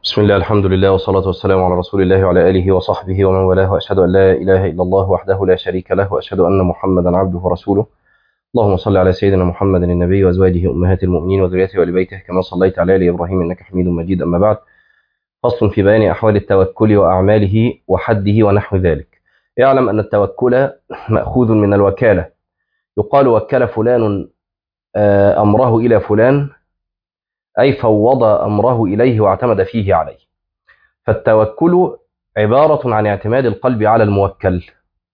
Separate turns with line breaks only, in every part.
بسم الله، الحمد لله، والصلاة والسلام على رسول الله وعلى آله وصحبه ومن والاه، وأشهد أن لا إله إلا الله وحده لا شريك له، وأشهد أن محمدا عبده ورسوله. اللهم صل على سيدنا محمد النبي وأزواجه أمهات المؤمنين وذريته وآل بيته كما صليت على آل إبراهيم إنك حميد مجيد. أما بعد، فصل في بيان أحوال التوكل وأعماله وحده ونحو ذلك. اعلم أن التوكل مأخوذ من الوكالة. يقال وكل فلان أمره إلى فلان، أي فوض أمره إليه واعتمد فيه عليه. فالتوكل عبارة عن اعتماد القلب على الموكل.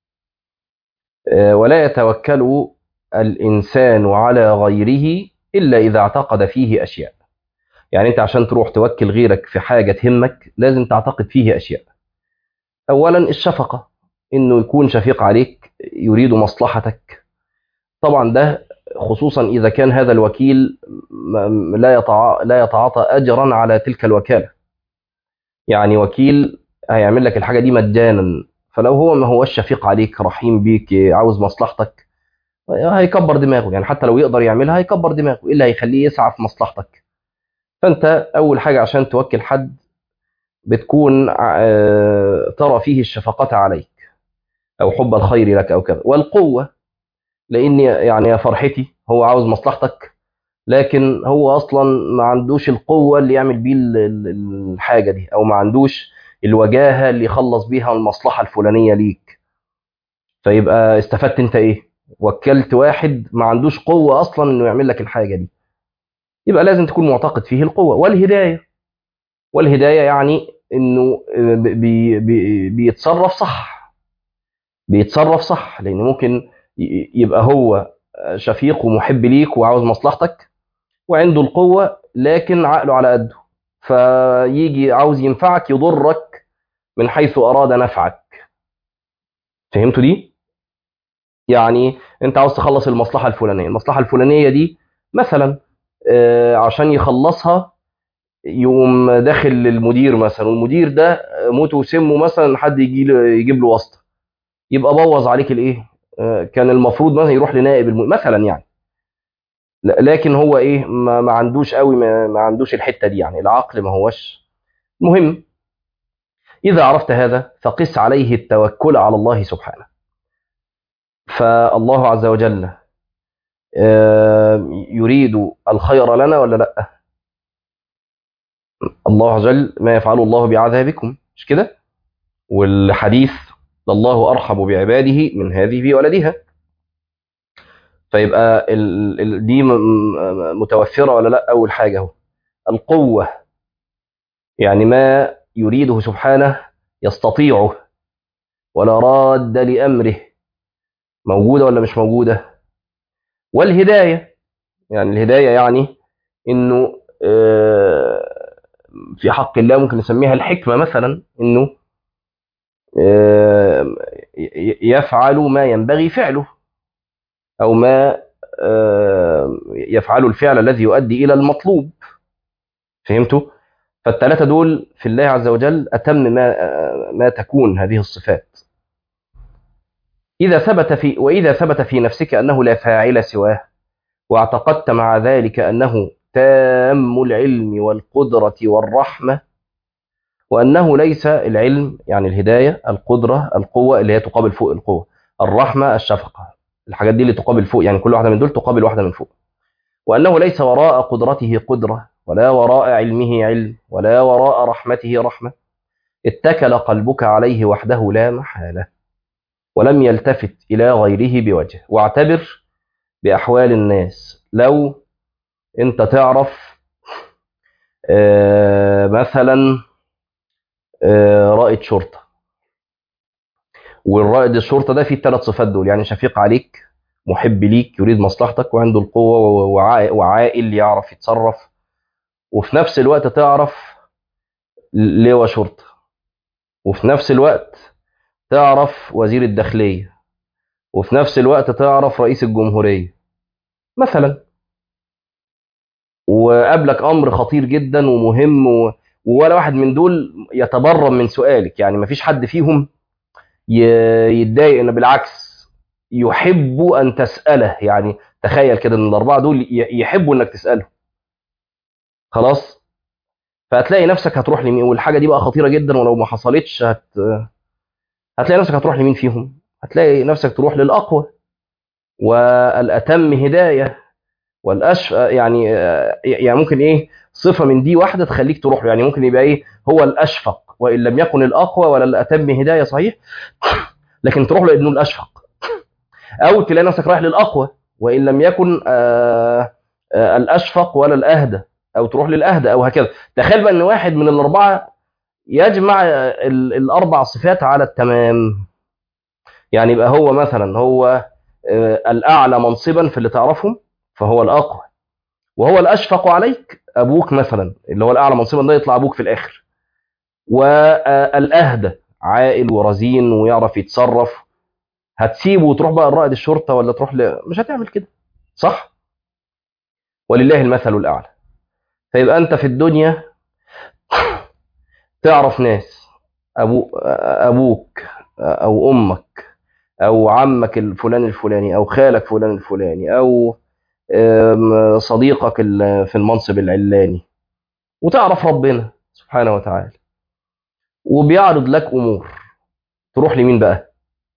ولا يتوكل الإنسان على غيره إلا إذا اعتقد فيه أشياء. يعني أنت عشان تروح توكل غيرك في حاجة تهمك لازم تعتقد فيه أشياء. أولا الشفقة، إنه يكون شفيق عليك، يريد مصلحتك. طبعا ده خصوصا إذا كان هذا الوكيل لا يتعاطى أجرا على تلك الوكالة. يعني وكيل هيعمل لك الحاجة دي مجانا، فلو هو ما هوش شفيق عليك رحيم بيك عاوز مصلحتك هيكبر دماغه. يعني حتى لو يقدر يعملها هيكبر دماغه، ايه اللي هيخليه يسعى في مصلحتك؟ فانت اول حاجة عشان توكل حد بتكون ترى فيه الشفقة عليك او حب الخير لك او كذا، والقوة. لان يعني يا فرحتي هو عاوز مصلحتك، لكن هو اصلا ما عندوش القوة اللي يعمل بيه الحاجة دي، او ما عندوش الوجاهة اللي يخلص بيها المصلحة الفلانية ليك. فيبقى استفدت انت ايه؟ وكلت واحد ما عندوش قوة اصلا انه يعمل لك الحاجة دي. يبقى لازم تكون معتقد فيه القوة والهداية. والهداية يعني انه بيتصرف صح. بيتصرف صح، لان ممكن يبقى هو شفيق ومحب ليك وعاوز مصلحتك وعنده القوة، لكن عقله على قده، فيجي عاوز ينفعك يضرك من حيث أراد نفعك. فهمتوا دي؟ يعني انت عاوز تخلص المصلحة الفلانية دي مثلا، عشان يخلصها يقوم داخل للمدير مثلا، والمدير ده موته وسمه مثلا حد يجيب له واسطة، يبقى بوظ عليك الايه. كان المفروض مثلا يروح لنائب مثلا يعني. لكن هو ايه، ما عندوش قوي، ما عندوش الحتة دي، يعني العقل ما هوش مهم. إذا عرفت هذا فقس عليه التوكل على الله سبحانه. فالله عز وجل يريد الخير لنا ولا لا؟ الله عز وجل ما يفعل الله بعذابكم، مش كده؟ والحديث الله أرحم بعباده من هذه بولدها. فيبقى دي متوفرة ولا لا؟ أول حاجة هو القوة، يعني ما يريده سبحانه يستطيعه ولا راد لأمره، موجودة ولا مش موجودة؟ والهداية، يعني الهداية يعني إنه في حق الله ممكن نسميها الحكمة مثلا، إنه آه، يفعل ما ينبغي فعله، أو ما يفعل الفعل الذي يؤدي إلى المطلوب. فهمتوا؟ فالثلاثة دول في الله عز وجل أتم ما تكون هذه الصفات. وإذا ثبت في نفسك أنه لا فاعل سواه، واعتقدت مع ذلك أنه تام العلم والقدرة والرحمة، وأنه ليس العلم يعني الهداية، القدرة القوة اللي هي تقابل فوق القوة، الرحمة الشفقة، الحاجات دي اللي تقابل فوق، يعني كل واحدة من دول تقابل واحدة من فوق. وأنه ليس وراء قدرته قدرة، ولا وراء علمه علم، ولا وراء رحمته رحمة. اتكل قلبك عليه وحده لا محالة، ولم يلتفت إلى غيره بوجه. واعتبر بأحوال الناس. لو أنت تعرف مثلا رائد شرطة، والرائد الشرطة ده فيه الثلاث صفات دول، يعني شفيق عليك، محب ليك، يريد مصلحتك، وعنده القوة وعاقل يعرف يتصرف. وفي نفس الوقت تعرف لواء شرطة، وفي نفس الوقت تعرف وزير الداخلية، وفي نفس الوقت تعرف رئيس الجمهورية مثلا. وقابلك أمر خطير جدا ومهم ولا واحد من دول يتبرم من سؤالك، يعني مفيش حد فيهم يتضايق، إن بالعكس يحب أن تسأله. يعني تخيل كده إن الأربعة دول يحبوا إنك تسأله. خلاص. فهتلاقي نفسك هتروح لمين، والحاجه دي بقى خطيره جدا، ولو ما حصلتش هتلاقي نفسك هتروح لمين فيهم؟ هتلاقي نفسك تروح للاقوى والاتم هدايه يعني ممكن ايه صفه من دي واحده تخليك تروح له. يعني ممكن يبقى ايه هو الاشفق وان لم يكن الاقوى ولا الاتم هدايه، صحيح، لكن تروح له انه الاشفق. او تلاقي نفسك رايح للاقوى وان لم يكن الاشفق ولا الاهدى، او تروح للاهدى، او هكذا. تخيل بقى ان واحد من الاربعه يجمع الاربع صفات على التمام. يعني يبقى هو مثلا هو الاعلى منصبا في اللي تعرفهم فهو الاقوى، وهو الاشفق عليك ابوك مثلا اللي هو الاعلى منصبا ده يطلع ابوك في الاخر، والاهدى عاقل ورزين ويعرف يتصرف. هتسيبه وتروح بقى لرائد الشرطه ولا تروح مش هتعمل كده، صح؟ ولله المثل الاعلى. فيبقى انت في الدنيا تعرف ناس، ابوك او امك او عمك الفلاني الفلاني او خالك فلان الفلاني او صديقك في المنصب العلاني، وتعرف ربنا سبحانه وتعالى وبيعرض لك امور، تروح لمين بقى؟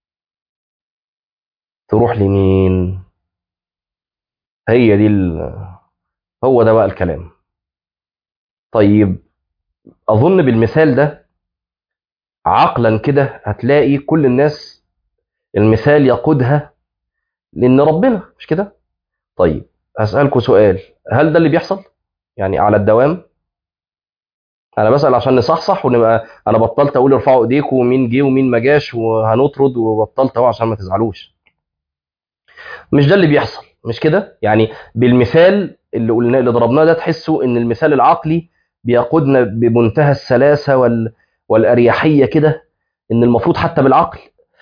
تروح لمين؟ هي دي هو ده بقى الكلام. طيب، اظن بالمثال ده عقلا كده هتلاقي كل الناس المثال يقودها لان ربنا، مش كده؟ طيب هسألكوا سؤال، هل ده اللي بيحصل يعني على الدوام؟ انا بسأل عشان نصحصح ونبقى، انا بطلت اقول ارفعوا ايديكم ومين جه ومين ما جاش وهنطرد، وبطلت اهو عشان ما تزعلوش. مش ده اللي بيحصل، مش كده؟ يعني بالمثال اللي قلنا اللي ضربناه ده تحسوا ان المثال العقلي بيقودنا بمنتهى السلاسة والاريحية كده، ان المفروض حتى بالعقل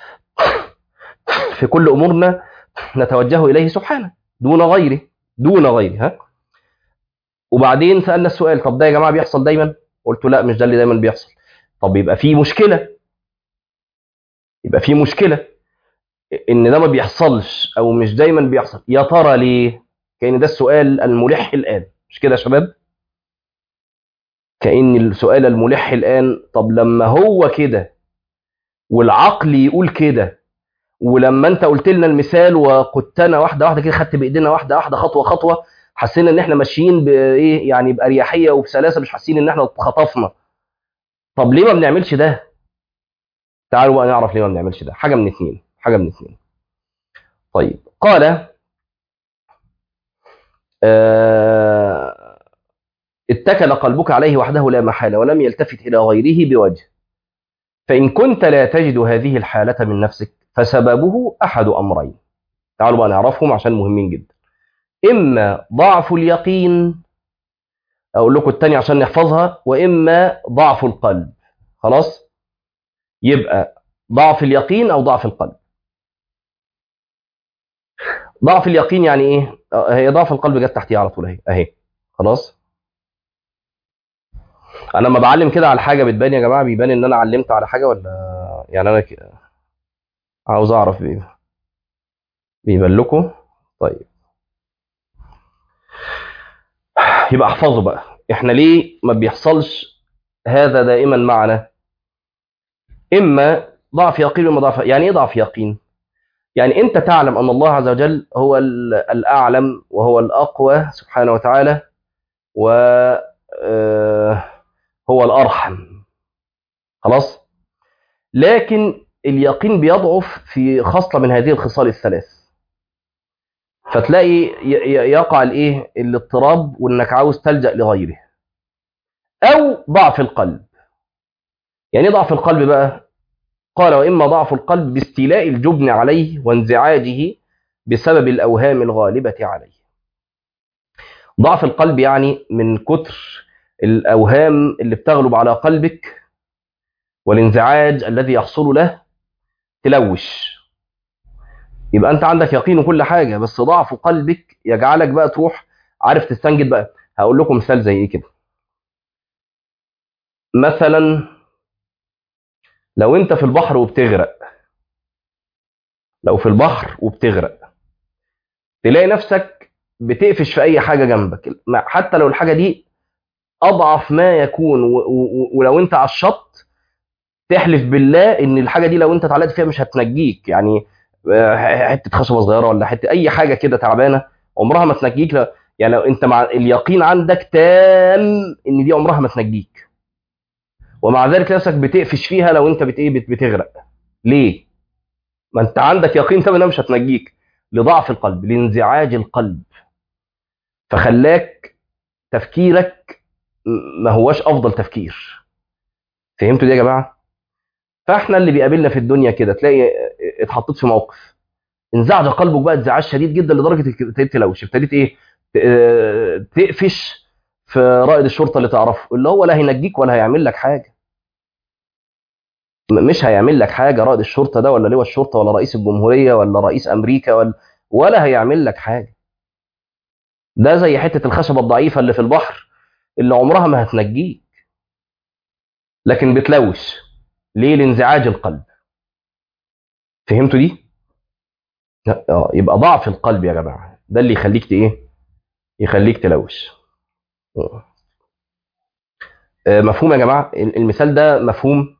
في كل امورنا نتوجه اليه سبحانه دون غيره، دون غيره، ها. وبعدين سألنا السؤال، طب ده يا جماعة بيحصل دايما؟ قلت لا، مش ده اللي دايما بيحصل. طب يبقى في مشكلة، يبقى في مشكلة ان ده ما بيحصلش او مش دايما بيحصل. يا ترى ليه؟ كأن ده السؤال الملح الآن، مش كده يا شباب؟ كأن السؤال الملح الآن، طب لما هو كده والعقل يقول كده، ولما انت قلت لنا المثال وقدتنا واحدة واحدة كده، خدت بإيدينا واحدة واحدة خطوة خطوة، حسينا ان احنا ماشيين بايه يعني بأريحية وبسلاسة، مش حاسين ان احنا اتخطفنا. طب ليه ما بنعملش ده؟ تعالوا بقى نعرف ليه ما بنعملش ده. حاجة من اتنين، حاجة من اتنين. طيب قال آه اتكل قلبك عليه وحده لا محالة ولم يلتفت إلى غيره بوجه، فإن كنت لا تجد هذه الحالة من نفسك فسببه أحد أمرين. تعالوا بقى نعرفهم عشان مهمين جدا. إما ضعف اليقين، أقول لكم التاني عشان نحفظها، وإما ضعف القلب. خلاص؟ يبقى ضعف اليقين أو ضعف القلب. ضعف اليقين يعني إيه؟ هي ضعف القلب جت تحتيه على طول أهي أهي. خلاص؟ أنا لما بعلم كده على حاجة بتبان يا جماعة، بيبان إن أنا علمت على حاجة ولا يعني أنا عاوز أعرف بيبان لكم؟ طيب يبقى احفظوا بقى، احنا ليه ما بيحصلش هذا دائما معنا؟ اما ضعف يقين واما ضعف. يعني ايه ضعف يقين؟ يعني انت تعلم ان الله عز وجل هو الاعلم وهو الاقوى سبحانه وتعالى، و هو الارحم. خلاص؟ لكن اليقين بيضعف في خصلة من هذه الخصال الثلاث، فتلاقي يقع الايه الاضطراب وانك عاوز تلجأ لغيره. او ضعف القلب. يعني ايه ضعف القلب بقى؟ قال وإما ضعف القلب باستيلاء الجبن عليه وانزعاجه بسبب الأوهام الغالبة عليه. ضعف القلب يعني من كتر الأوهام اللي بتغلب على قلبك والانزعاج الذي يحصل له تلوش. يبقى أنت عندك يقين وكل حاجة، بس ضعف قلبك يجعلك بقى تروح عارف تستنجد بقى. هقول لكم مثال زي إيه كده. مثلا لو أنت في البحر وبتغرق، لو في البحر وبتغرق تلاقي نفسك بتقفش في أي حاجة جنبك، حتى لو الحاجة دي اضعف ما يكون، ولو انت على الشط تحلف بالله ان الحاجه دي لو انت اتعلقت فيها مش هتنجيك، يعني حته خشبه صغيره ولا حته اي حاجه كده تعبانه عمرها ما تنجيك. يعني لو انت مع اليقين عندك تام ان دي عمرها ما تنجيك، ومع ذلك نفسك بتقفش فيها لو انت بتغرق. ليه؟ ما انت عندك يقين تام انها مش هتنجيك، لضعف القلب، لانزعاج القلب، فخلاك تفكيرك ما هواش افضل تفكير. فهمتوا دي يا جماعه؟ فاحنا اللي بيقابلنا في الدنيا كده، تلاقي اتحطيت في موقف انزعج قلبك بقى انزعاج شديد جدا لدرجه انك ابتديت تلوش، ابتديت ايه، تقفش في رائد الشرطه اللي تعرفه، اللي هو لا هينجيك ولا هيعمل لك حاجه. مش هيعمل لك حاجه رائد الشرطه ده، ولا لواء الشرطه، ولا رئيس الجمهوريه، ولا رئيس امريكا، ولا هيعمل لك حاجه. ده زي حته الخشبه الضعيفه اللي في البحر، اللي عمرها ما هتنجيك، لكن بتلوش. ليه؟ لانزعاج القلب. فهمتوا دي؟ يبقى ضعف القلب يا جماعه ده اللي يخليك ايه، يخليك تلوش. مفهوم يا جماعه المثال ده؟ مفهوم؟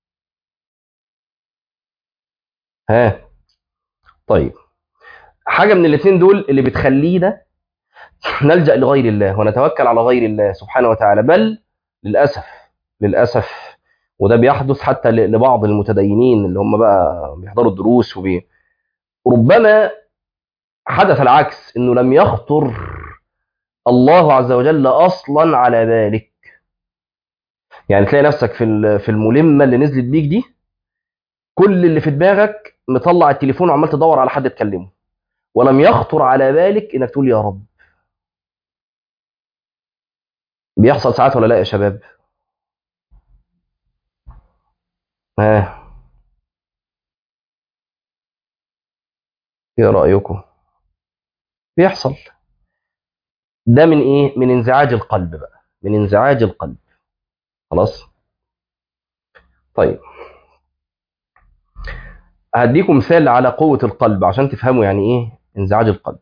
ها؟ طيب، حاجه من الاثنين دول اللي بتخلينا نلجا لغير الله ونتوكل على غير الله سبحانه وتعالى، بل للاسف، للاسف، وده بيحدث حتى لبعض المتدينين اللي هم بقى بيحضروا الدروس ربما حدث العكس، انه لم يخطر الله عز وجل اصلا على بالك. يعني تلاقي نفسك في الملمه اللي نزلت بيك دي، كل اللي في دماغك مطلع التليفون وعمال تدور على حد تكلمه، ولم يخطر على بالك انك تقول يا رب. بيحصل ساعات ولا لا يا شباب؟ ها؟ ايه رايكم؟ بيحصل. ده من ايه؟ من انزعاج القلب بقى، من انزعاج القلب. خلاص. طيب، هديكم مثال على قوة القلب عشان تفهموا يعني ايه انزعاج القلب.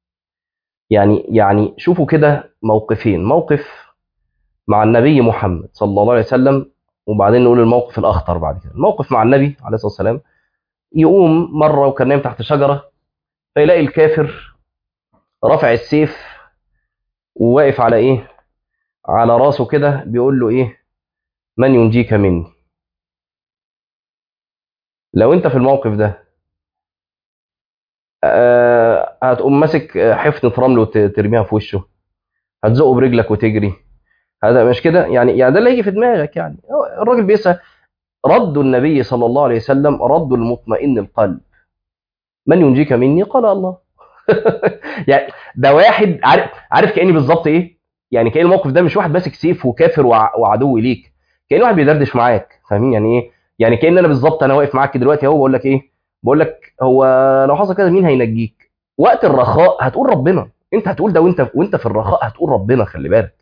يعني شوفوا كده موقفين، موقف مع النبي محمد صلى الله عليه وسلم، وبعدين نقول الموقف الاخطر بعد كده. الموقف مع النبي عليه الصلاة والسلام، يقوم مرة وكان نايم تحت شجرة، فيلاقي الكافر رافع السيف وواقف على ايه، على راسه كده، بيقول له ايه، من ينجيك مني. لو انت في الموقف ده، هتقوم ماسك حفنة رمل وترميها في وشه؟ هتزقه برجلك وتجري؟ هذا مش كده يعني ده اللي هيجي في دماغك. يعني الراجل بيسأل، رد النبي صلى الله عليه وسلم رد المطمئن القلب، من ينجيك مني؟ قال الله. يعني ده واحد عارف كأني بالظبط ايه، يعني كأن الموقف ده مش واحد ماسك سيف وكافر وعدو ليك، كأن واحد بيدردش معاك. فاهمين يعني ايه؟ يعني كأن انا بالظبط انا واقف معاك دلوقتي اهو، بقول لك ايه، بقول لك هو لو حصل كده مين هينجيك؟ وقت الرخاء هتقول ربنا، انت هتقول ده، وانت في الرخاء هتقول ربنا، خلي بالك.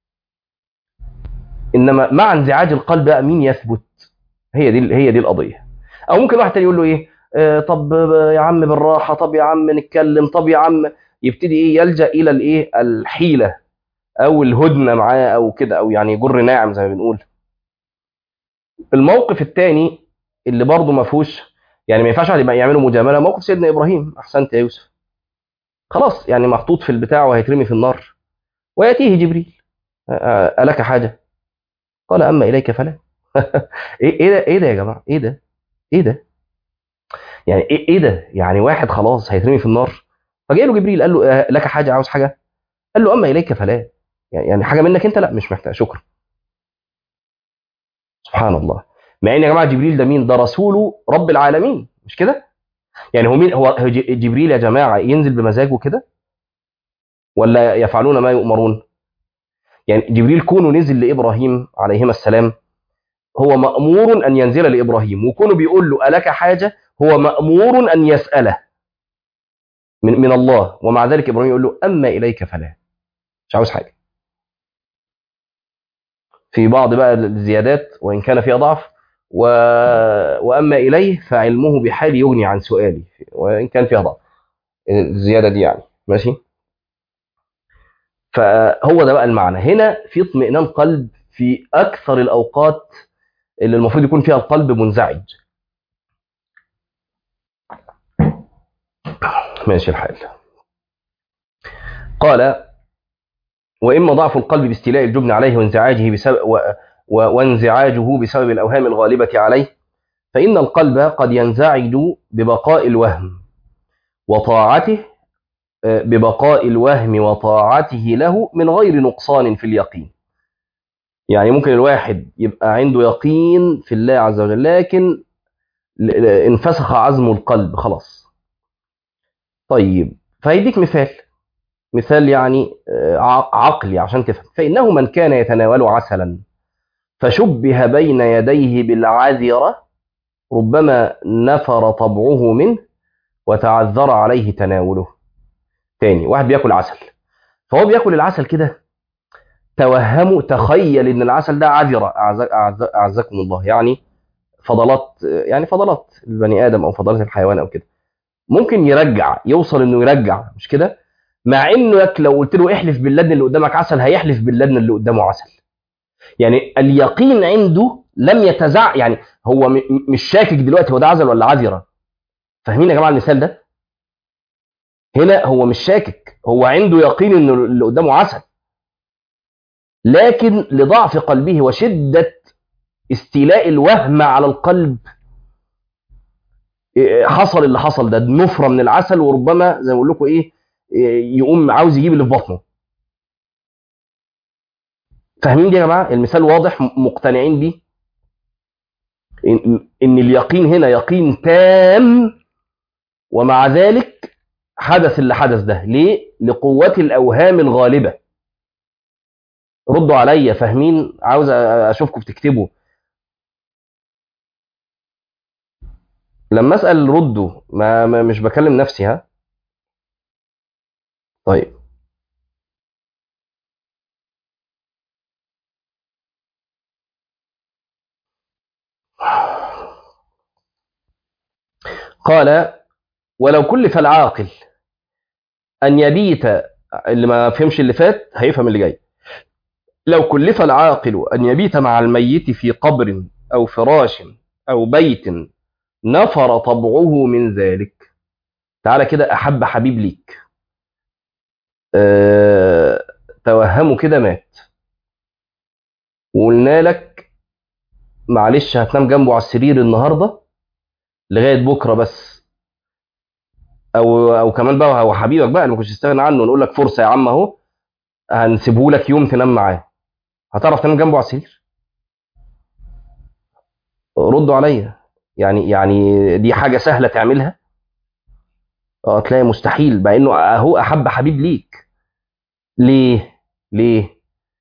انما مع انزعاج القلب بقى مين يثبت؟ هي دي القضيه. او ممكن واحد تاني يقول له ايه، طب يا عم بالراحه، طب يا عم نتكلم، طب يا عم، يبتدي ايه، يلجا الى الايه، الحيله او الهدنه معاه او كده، او يعني جر ناعم زي ما بنقول. الموقف الثاني اللي برضه ما فيهوش، يعني ما ينفعش واحد يبقى يعملوا مجامله، موقف سيدنا ابراهيم، احسنت يا يوسف، خلاص يعني محطوط في البتاع وهيترمي في النار، وياتيه جبريل، الك حاجه؟ قال اما اليك فلا. ايه ده، ايه ده يا جماعه، ايه ده، ايه ده؟ يعني ايه ده؟ يعني واحد خلاص هيترمي في النار، فجاي له جبريل قال له لك حاجه، عاوز حاجه؟ قال له اما اليك فلا. يعني حاجه منك انت؟ لا مش محتاج، شكرا. سبحان الله. مع ان يا جماعه جبريل ده مين؟ ده رسول رب العالمين، مش كده؟ يعني هو مين؟ هو جبريل يا جماعه ينزل بمزاجه كده، ولا يفعلون ما يؤمرون؟ يعني جبريل كونه نزل لابراهيم عليهما السلام، هو مامور ان ينزل لابراهيم، وكونه بيقول له الك حاجه، هو مامور ان يساله من الله، ومع ذلك ابراهيم يقول له اما اليك فلا، مش عاوز حاجه. في بعض بقى الزيادات وإن كان فيها ضعف، و... وأما إليه فعلمه بحالي يغني عن سؤالي، وإن كان فيها ضعف الزيادة دي، يعني ماشي. فهو ده بقى المعنى هنا، في اطمئنان قلب في أكثر الأوقات اللي المفروض يكون فيها القلب منزعج. ماشي الحال. قال: وإما ضعف القلب باستيلاء الجبن عليه وانزعاجه وانزعاجه بسبب الأوهام الغالبة عليه، فإن القلب قد ينزعج ببقاء الوهم وطاعته له من غير نقصان في اليقين. يعني ممكن الواحد يبقى عنده يقين في الله عز وجل، لكن انفسخ عزم القلب خلاص. طيب، فهيديك مثال يعني عقلي عشان تفهم. فإنه من كان يتناول عسلا فشبه بين يديه بالعذرة ربما نفر طبعه منه وتعذر عليه تناوله. تاني، واحد بياكل عسل، فهو بياكل العسل كده، تخيل ان العسل ده عذرة، أعزكم الله، يعني فضلات البني آدم أو فضلات الحيوان أو كده، ممكن يوصل انه يرجع، مش كده؟ مع انه لو قلت له احلف بالله ان اللي قدامك عسل، هيحلف بالله ان اللي قدامه عسل. يعني اليقين عنده لم يتزع، يعني هو مش شاكك دلوقتي هو ده عسل ولا عذرة. فاهمين يا جماعه المثال ده؟ هنا هو مش شاكك، هو عنده يقين ان اللي قدامه عسل، لكن لضعف قلبه وشده استيلاء الوهم على القلب حصل اللي حصل ده، نفره من العسل، وربما زي ما بقول لكم يقوم عاوز يجيب اللي في بطنه. فاهمين دي يا جماعه؟ المثال واضح، مقتنعين بيه؟ ان اليقين هنا يقين تام، ومع ذلك حدث اللي حدث ده ليه؟ لقوة الأوهام الغالبة. ردوا عليا، فاهمين؟ عاوز أشوفكم بتكتبوا. لما أسأل ردوا، مش بكلم نفسي، ها؟ طيب. قال: ولو كلف العاقل أن يبيت، اللي ما فهمش اللي فات هيفهم اللي جاي. لو كلف العاقل أن يبيت مع الميت في قبر أو فراش أو بيت نفر طبعه من ذلك. تعالى كده، أحب حبيب ليك، أه... توهمه كده مات، وقلنا لك معلش هتنام جنبه على السرير النهارده لغايه بكره بس، او كمان بقى هو حبيبك بقى اللي ما كنتش تستغنى عنه، نقول لك فرصه يا عم اهو، هنسيبه لك يوم تنام معاه، هتعرف تنام جنبه على السرير؟ ردوا عليا. يعني دي حاجه سهله تعملها؟ تلاقي مستحيل، مع انه اهو احب حبيب ليك. ليه؟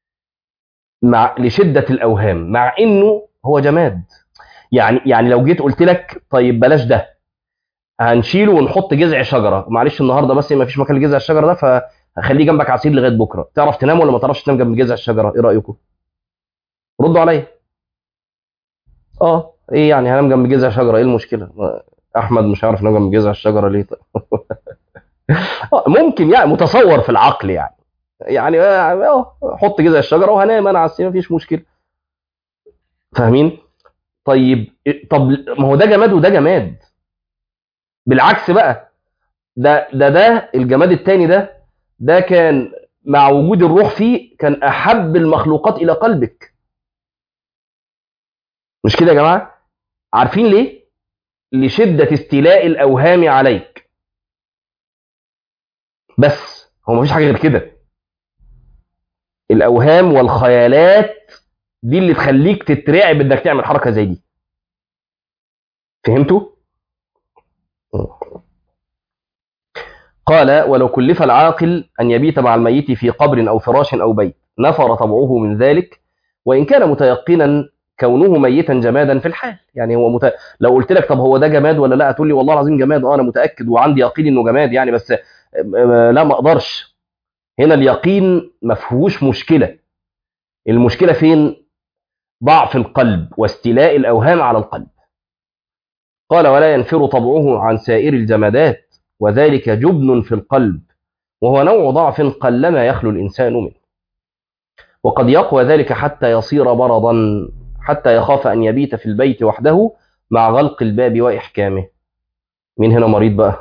لشده الاوهام، مع انه هو جماد. يعني لو جيت قلت لك طيب بلاش ده، هنشيله ونحط جذع شجره، معلش النهارده بس ما فيش مكان لجذع الشجره ده، فخليه جنبك عصير لغايه بكره، تعرف تنام ولا ما تعرفش تنام جنب جذع الشجره؟ ايه رايكم؟ ردوا عليا. ايه يعني هنام جنب جذع شجره، ايه المشكله؟ احمد مش عارف ينام جنب جذع الشجره ليه؟ طيب. ممكن، يعني متصور في العقل، حط جذع الشجره وهنام انا على السرير، مفيش مشكله. فاهمين؟ طيب، طب ما هو ده جماد وده جماد، بالعكس بقى، ده الجماد التاني ده كان مع وجود الروح فيه كان احب المخلوقات الى قلبك. مش كده يا جماعه؟ عارفين ليه؟ لشده استيلاء الاوهام عليك. بس هو مفيش حاجه غير كده. الاوهام والخيالات دي اللي تخليك تترعب انك تعمل حركه زي دي. فهمتوا؟ قال: ولو كلف العاقل أن يبيت مع الميت في قبر أو فراش أو بيت نفر طبعه من ذلك، وإن كان متيقنا كونه ميتا جمادا في الحال. يعني لو قلت لك طب هو ده جماد ولا لا، هتقول لي والله العظيم جماد، أنا متأكد وعندي يقين إنه جماد يعني، بس لا ما أقدرش. هنا اليقين ما فيهوش مشكلة، المشكلة فين؟ ضعف القلب واستيلاء الأوهام على القلب. قال: ولا ينفر طبعه عن سائر الجمادات، وذلك جبن في القلب وهو نوع ضعف قلما يخلو الإنسان منه، وقد يقوى ذلك حتى يصير مرضا، حتى يخاف أن يبيت في البيت وحده مع غلق الباب وإحكامه. مين هنا مريض بقى؟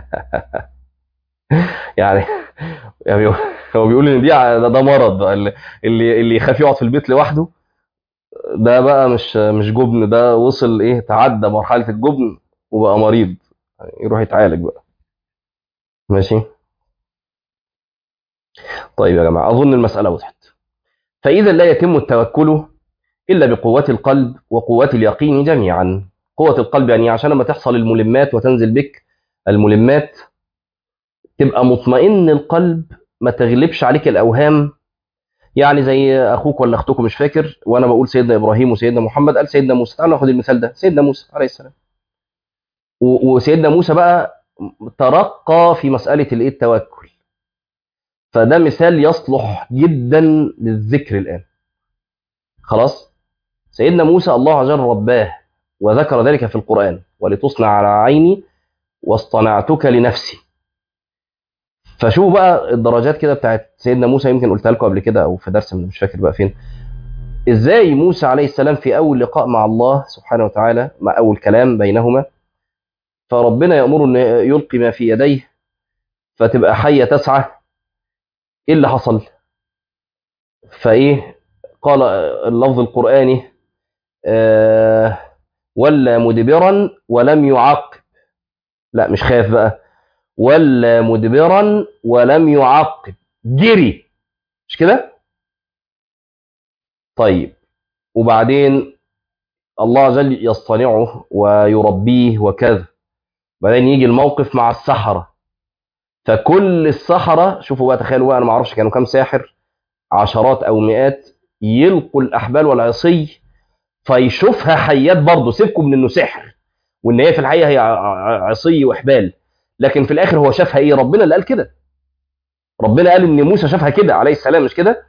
يعني يعني هو بيقول ان ده مرض بقى، اللي يخاف يقعد في البيت لوحده، ده بقى مش جبن، ده وصل ايه، تعدى مرحلة الجبن وبقى مريض، يروح يتعالج بقى. ماشي. طيب يا جماعة، أظن المسألة وضحت. فإذا لا يتم التوكل إلا بقوة القلب وقوة اليقين جميعا. قوة القلب يعني عشان لما تحصل الملمات وتنزل بك الملمات تبقى مطمئن القلب، ما تغلبش عليك الأوهام. يعني زي أخوك ولا أختكم مش فاكر، وأنا بقول سيدنا إبراهيم وسيدنا محمد، قال سيدنا موسى. تعالوا ناخد المثال ده، سيدنا موسى عليه السلام. وسيدنا موسى بقى ترقى في مسألة التوكل، فده مثال يصلح جدا للذكر الآن. خلاص. سيدنا موسى الله عز وجل رباه وذكر ذلك في القرآن، ولتصنع على عيني واصطنعتك لنفسي. فشوفوا بقى الدرجات كده بتاعت سيدنا موسى، يمكن قلتها لكم قبل كده او في درس مش فاكر بقى فين. ازاي موسى عليه السلام في اول لقاء مع الله سبحانه وتعالى، مع اول كلام بينهما، فربنا يأمره ان يلقي ما في يديه فتبقى حية تسعى. ايه اللي حصل؟ فايه قال اللفظ القرآني ولا مدبرا ولم يعقب. لا مش خاف بقى، ولا مدبرا ولم يعقب، جري. مش كده؟ طيب، وبعدين الله عز وجل يصطنعه ويربيه وكذا. بعدين يجي الموقف مع السحرة، فكل السحرة، شوفوا بقى، تخيلوا بقى، انا ما اعرفش كانوا كام ساحر، عشرات او مئات، يلقوا الاحبال والعصي فيشوفها حيات برضه. سيبكم من انه سحر وان هي في الحقيقه هي عصي واحبال، لكن في الاخر هو شافها ايه؟ ربنا اللي قال كده. ربنا قال ان موسى شافها كده عليه السلام، مش كده؟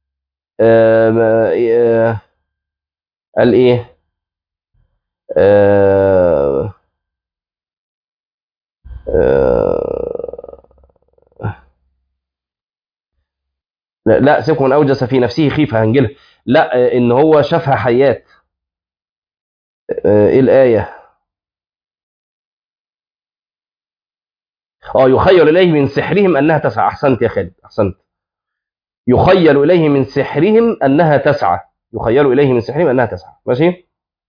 آه قال ايه؟ آه آه لا, لا سيبكم من اوجس في نفسه خيفه، هنجيلها. لا ان هو شافها حيات. ايه الايه؟ يخيل اليه من سحرهم انها تسعى. احسنت يا خالد، احسنت. يخيل اليه من سحرهم انها تسعى، يخيل اليه من سحرهم انها تسعى. ماشي،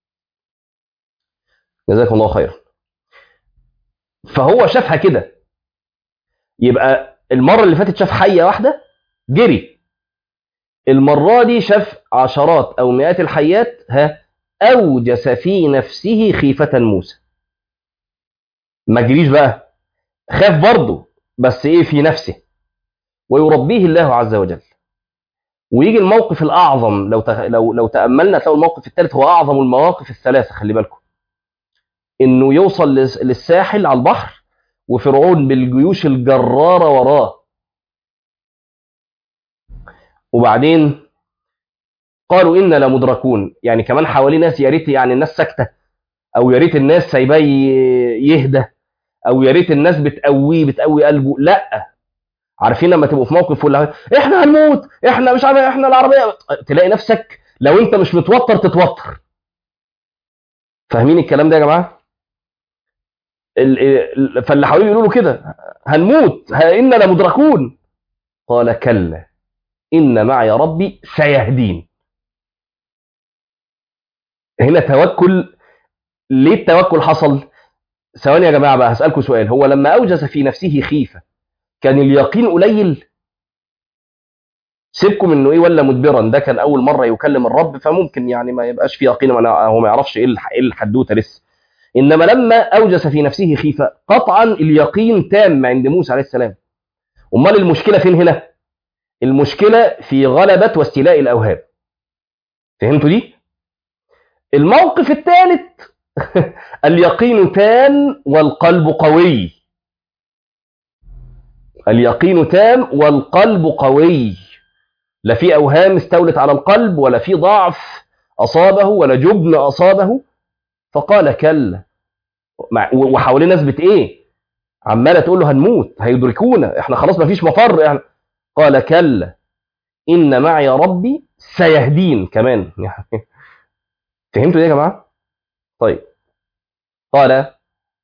جزاكم الله خير. فهو شافها كده، يبقى المره اللي فاتت شاف حيه واحده جري، المره دي شاف عشرات او مئات الحيات. اوجس في نفسه خيفه موسى. ما جريش بقى، خاف برضه، بس ايه، في نفسه. ويربيه الله عز وجل. ويجي الموقف الاعظم، لو تاملنا تلاقوا الموقف الثالث هو اعظم المواقف الثلاثه، خلي بالكم. انه يوصل للساحل على البحر وفرعون بالجيوش الجراره وراه. وبعدين قالوا انا لمدركون، يعني كمان حواليه ناس، يا ريت يعني الناس ساكته، او يا ريت الناس سايباه يهدى، او يا ريت الناس بتقوي قلبه. لا، عارفين لما تبقوا في موقف ولا احنا هنموت، احنا مش عارف، احنا العربيه، تلاقي نفسك لو انت مش متوتر تتوتر. فاهمين الكلام ده يا جماعه؟ فاللي حواليه يقولوا له كده هنموت، إنا لمدركون. قال كلا إن معي ربي سيهدين. هنا توكل. ليه التوكل حصل؟ ثواني يا جماعة بقى، هسألكم سؤال. هو لما أوجس في نفسه خيفة كان اليقين قليل؟ سيبكم انه ايه ولا مدبرا، ده كان اول مره يكلم الرب، فممكن يعني ما يبقاش في يقين، هو ما يعرفش ايه الحدوته لسه. انما لما اوجس في نفسه خيفه قطعا اليقين تام عند موسى عليه السلام. امال المشكله فين هنا؟ المشكله في غلبه واستيلاء الاوهام. فهمتوا دي؟ الموقف الثالث اليقين تام والقلب قوي. اليقين تام والقلب قوي، لا في اوهام استولت على القلب، ولا في ضعف اصابه، ولا جبن اصابه. فقال كلا. وحواليه ناس ايه، عماله تقول له هنموت، هيدركونا، احنا خلاص ما فيش مفر يعني. قال كلا ان معي ربي سيهدين كمان يعني. فهمتوا ايه يا جماعه؟ طيب. قال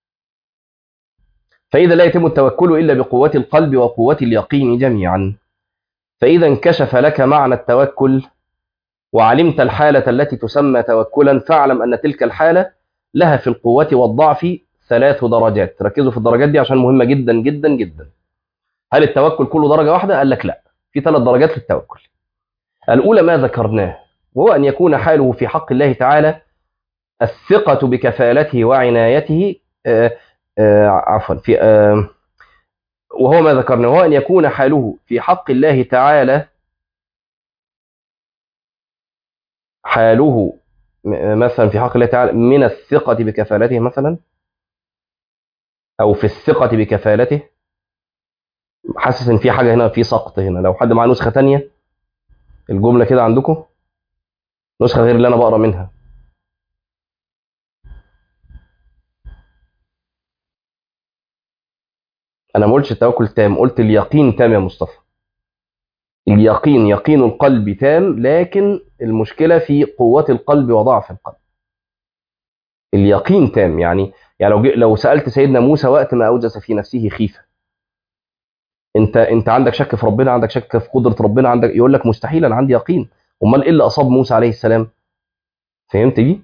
فاذا لا يتم التوكل الا بقوه القلب وقوه اليقين جميعا، فاذا انكشف لك معنى التوكل وعلمت الحاله التي تسمى توكلا، فاعلم ان تلك الحاله لها في القوه والضعف 3 درجات. ركزوا في الدرجات دي عشان مهمه جدا جدا جدا. هل التوكل كله درجه واحده؟ قال لك لا، في 3 درجات للتوكل. الأولى ما ذكرناه، وهو أن يكون حاله في حق الله تعالى الثقة بكفالته وعنايته. عفوا في وهو ما ذكرناه، وهو أن يكون حاله في حق الله تعالى، حاله مثلا في حق الله تعالى من الثقة بكفالته مثلا، أو في الثقة بكفالته. حاسس إن في حاجة هنا، في سقط هنا. لو حد معاه نسخة تانية الجملة كده عندكم، نسخة غير اللي أنا بقرأ منها. أنا ما قلتش التوكل تام، قلت اليقين تام يا مصطفى. اليقين، يقين القلب تام، لكن المشكلة في قوة القلب وضعف القلب. اليقين تام يعني لو سألت سيدنا موسى وقت ما أوجس في نفسه خيفة، انت عندك شك في ربنا، عندك شك في قدرة ربنا، عندك، يقول لك مستحيل انا عندي يقين. امال ايه اللي اصاب موسى عليه السلام؟ فهمت دي؟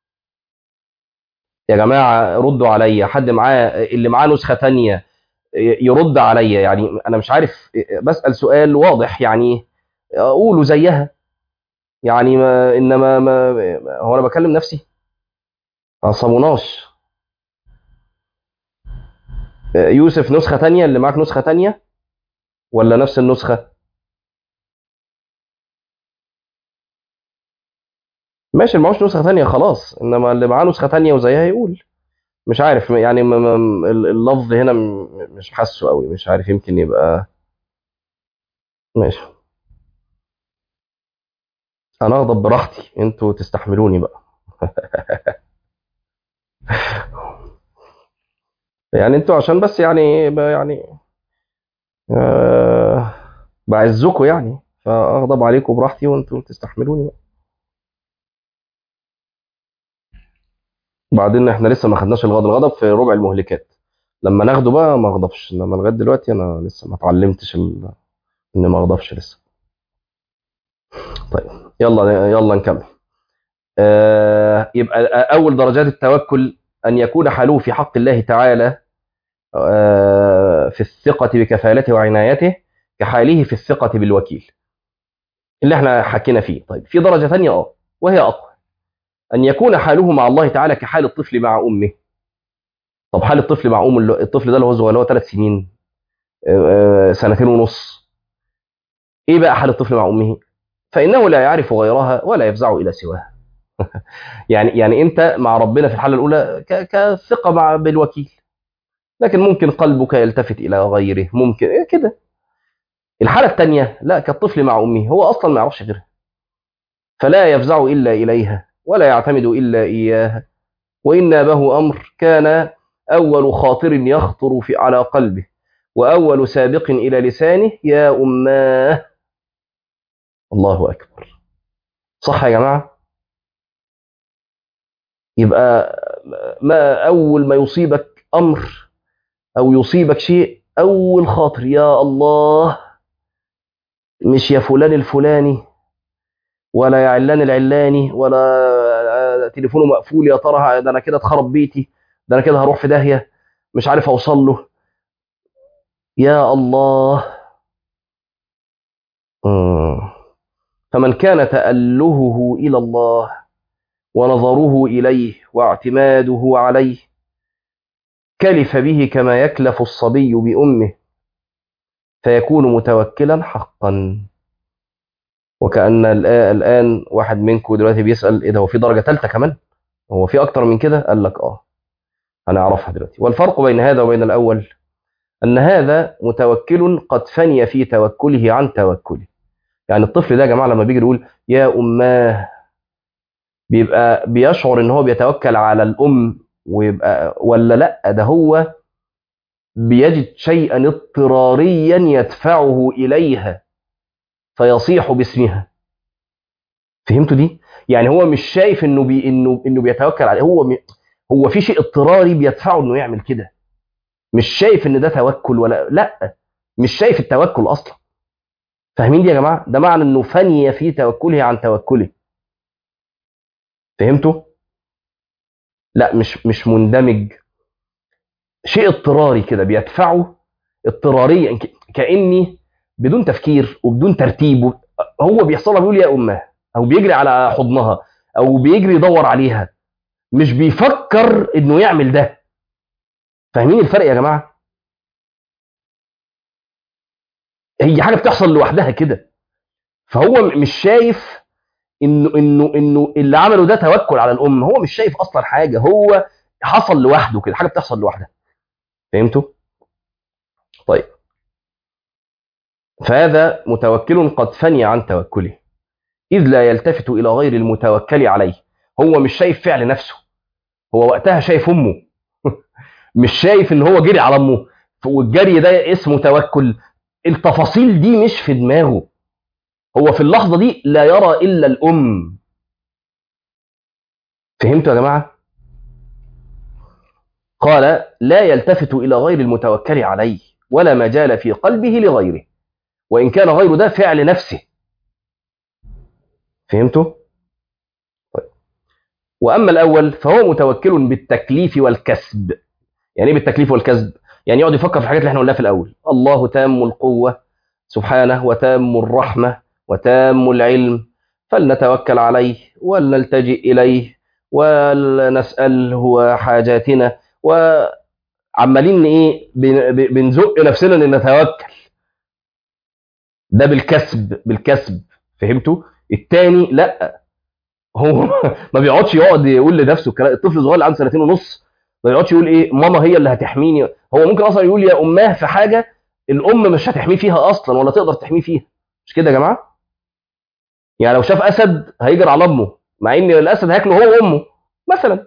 يا جماعة ردوا عليا، حد معاه اللي معاه نسخة تانية يرد عليا. يعني انا مش عارف، بسأل سؤال واضح يعني، اقوله زيها يعني. انما هو انا بكلم نفسي؟ ما عصبوناش. يوسف نسخة تانية، اللي معاك نسخة تانية ولا نفس النسخة؟ ماشي، اللي معهوش نسخة تانية خلاص، انما اللي معاه نسخة تانية وزيها يقول. مش عارف يعني، اللفظ هنا مش حاسه قوي، مش عارف، يمكن يبقى. ماشي، انا اغضب براحتي، انتوا تستحملوني بقى. يعني انتوا عشان بس يعني يعني آه بعزكم يعني، فاغضب عليكم براحتي وانتوا تستحملوني بقى. بعدين احنا لسه ما خدناش الغضب، الغضب في ربع المهلكات. لما ناخده بقى ما اغضبش، انما لغايه دلوقتي انا لسه ما اتعلمتش ان ما اغضبش لسه. طيب، يلا نكمل. يبقى اول درجات التوكل ان يكون حاله في حق الله تعالى في الثقة بكفالته وعنايته كحاله في الثقة بالوكيل اللي احنا حكينا فيه. طيب، في درجة ثانية وهي أقوى، أن يكون حاله مع الله تعالى كحال الطفل مع أمه. طب حال الطفل مع أمه، الطفل ده اللي هو صغير، اللي هو 3 سنين، 2 سنين ونص، إيه بقى حال الطفل مع أمه؟ فإنه لا يعرف غيرها ولا يفزع إلى سواها. يعني أنت مع ربنا في الحالة الأولى كثقة بالوكيل، لكن ممكن قلبك يلتفت إلى غيره، ممكن كده. الحالة الثانية لا، كالطفل مع أمه، هو أصلا ما يعرفش غيرها، فلا يفزع إلا إليها ولا يعتمد إلا إياها. وإن أباه أمر كان أول خاطر يخطر على قلبه وأول سابق إلى لسانه يا أماه. الله أكبر. صح يا جماعة؟ يبقى ما أول ما يصيبك أمر أو يصيبك شيء، أول خاطر يا الله، مش يا فلان الفلاني، ولا يا علان العلاني، ولا تليفونه مقفول يا ترى ده انا كده اتخرب بيتي، ده انا كده هروح في داهيه، مش عارف اوصل له. يا الله. مم. فمن كان تألهه إلى الله ونظره إليه واعتماده عليه كلف به كما يكلف الصبي بأمه، فيكون متوكلا حقا. وكأن الآن واحد منكم دلوقتي بيسأل إيه ده، هو في درجة ثالثة كمان؟ هو في أكتر من كده؟ قال لك هنعرفها دلوقتي. والفرق بين هذا وبين الأول أن هذا متوكل قد فني في توكله عن توكله. يعني الطفل ده يا جماعة لما بيجي يقول يا أماه، بيبقى بيشعر ان هو بيتوكل على الأم، ويبقى ولا لا، ده هو بيجد شيئا اضطراريا يدفعه إليها فيصيح باسمها. فهمتوا دي؟ يعني هو مش شايف انه بيتوكل عليه، هو في شيء اضطراري بيدفعه انه يعمل كده. مش شايف ان ده توكل، ولا لا، مش شايف التوكل اصلا. فاهمين دي يا جماعه؟ ده معنى انه فني في توكله عن توكله. فهمتوا؟ لا، مش مندمج. شيء اضطراري كده بيدفعه اضطراريا، كاني بدون تفكير وبدون ترتيب. هو بيحصل له بيقول يا امها، او بيجري على حضنها، او بيجري يدور عليها، مش بيفكر انه يعمل ده. فاهمين الفرق يا جماعه؟ هي حاجه بتحصل لوحدها كده. فهو مش شايف انه اللي عمله ده توكل على الام. هو مش شايف اصلا حاجه، هو حصل لوحده كده، حاجه بتحصل لوحدها. فهمتوا؟ طيب، فهذا متوكل قد فني عن توكله، اذ لا يلتفت الى غير المتوكل عليه. هو مش شايف فعل نفسه، هو وقتها شايف امه. مش شايف ان هو جري على امه، والجري ده اسمه توكل. التفاصيل دي مش في دماغه. هو في اللحظه دي لا يرى الا الام. فهمتوا يا جماعه؟ قال لا يلتفت إلى غير المتوكل عليه، ولا مجال في قلبه لغيره، وإن كان غير ده فعل نفسه. فهمتوا؟ طيب. وأما الأول فهو متوكل بالتكليف والكسب. يعني إيه بالتكليف والكسب؟ يعني يقعد يفكر في الحاجات اللي احنا قلناها في الأول: الله تام القوة سبحانه، وتام الرحمة، وتام العلم، فلنتوكل عليه ولنلتجئ إليه ولنسأله حاجاتنا. وعمالين إيه، بنزق نفسنا إن نتوكل. ده بالكسب. فهمتوا؟ التاني لا، هو ما بيقعدش يقول لنفسه الكلام. الطفل الصغير اللي عنده سنتين ونص ما بيقعدش يقول ايه ماما هي اللي هتحميني. هو ممكن اصلا يقول يا اماه في حاجه الام مش هتحميه فيها اصلا، ولا تقدر تحميه فيها. مش كده يا جماعه؟ يعني لو شاف اسد هيجري على امه، مع ان الاسد هياكله هو وامه مثلا.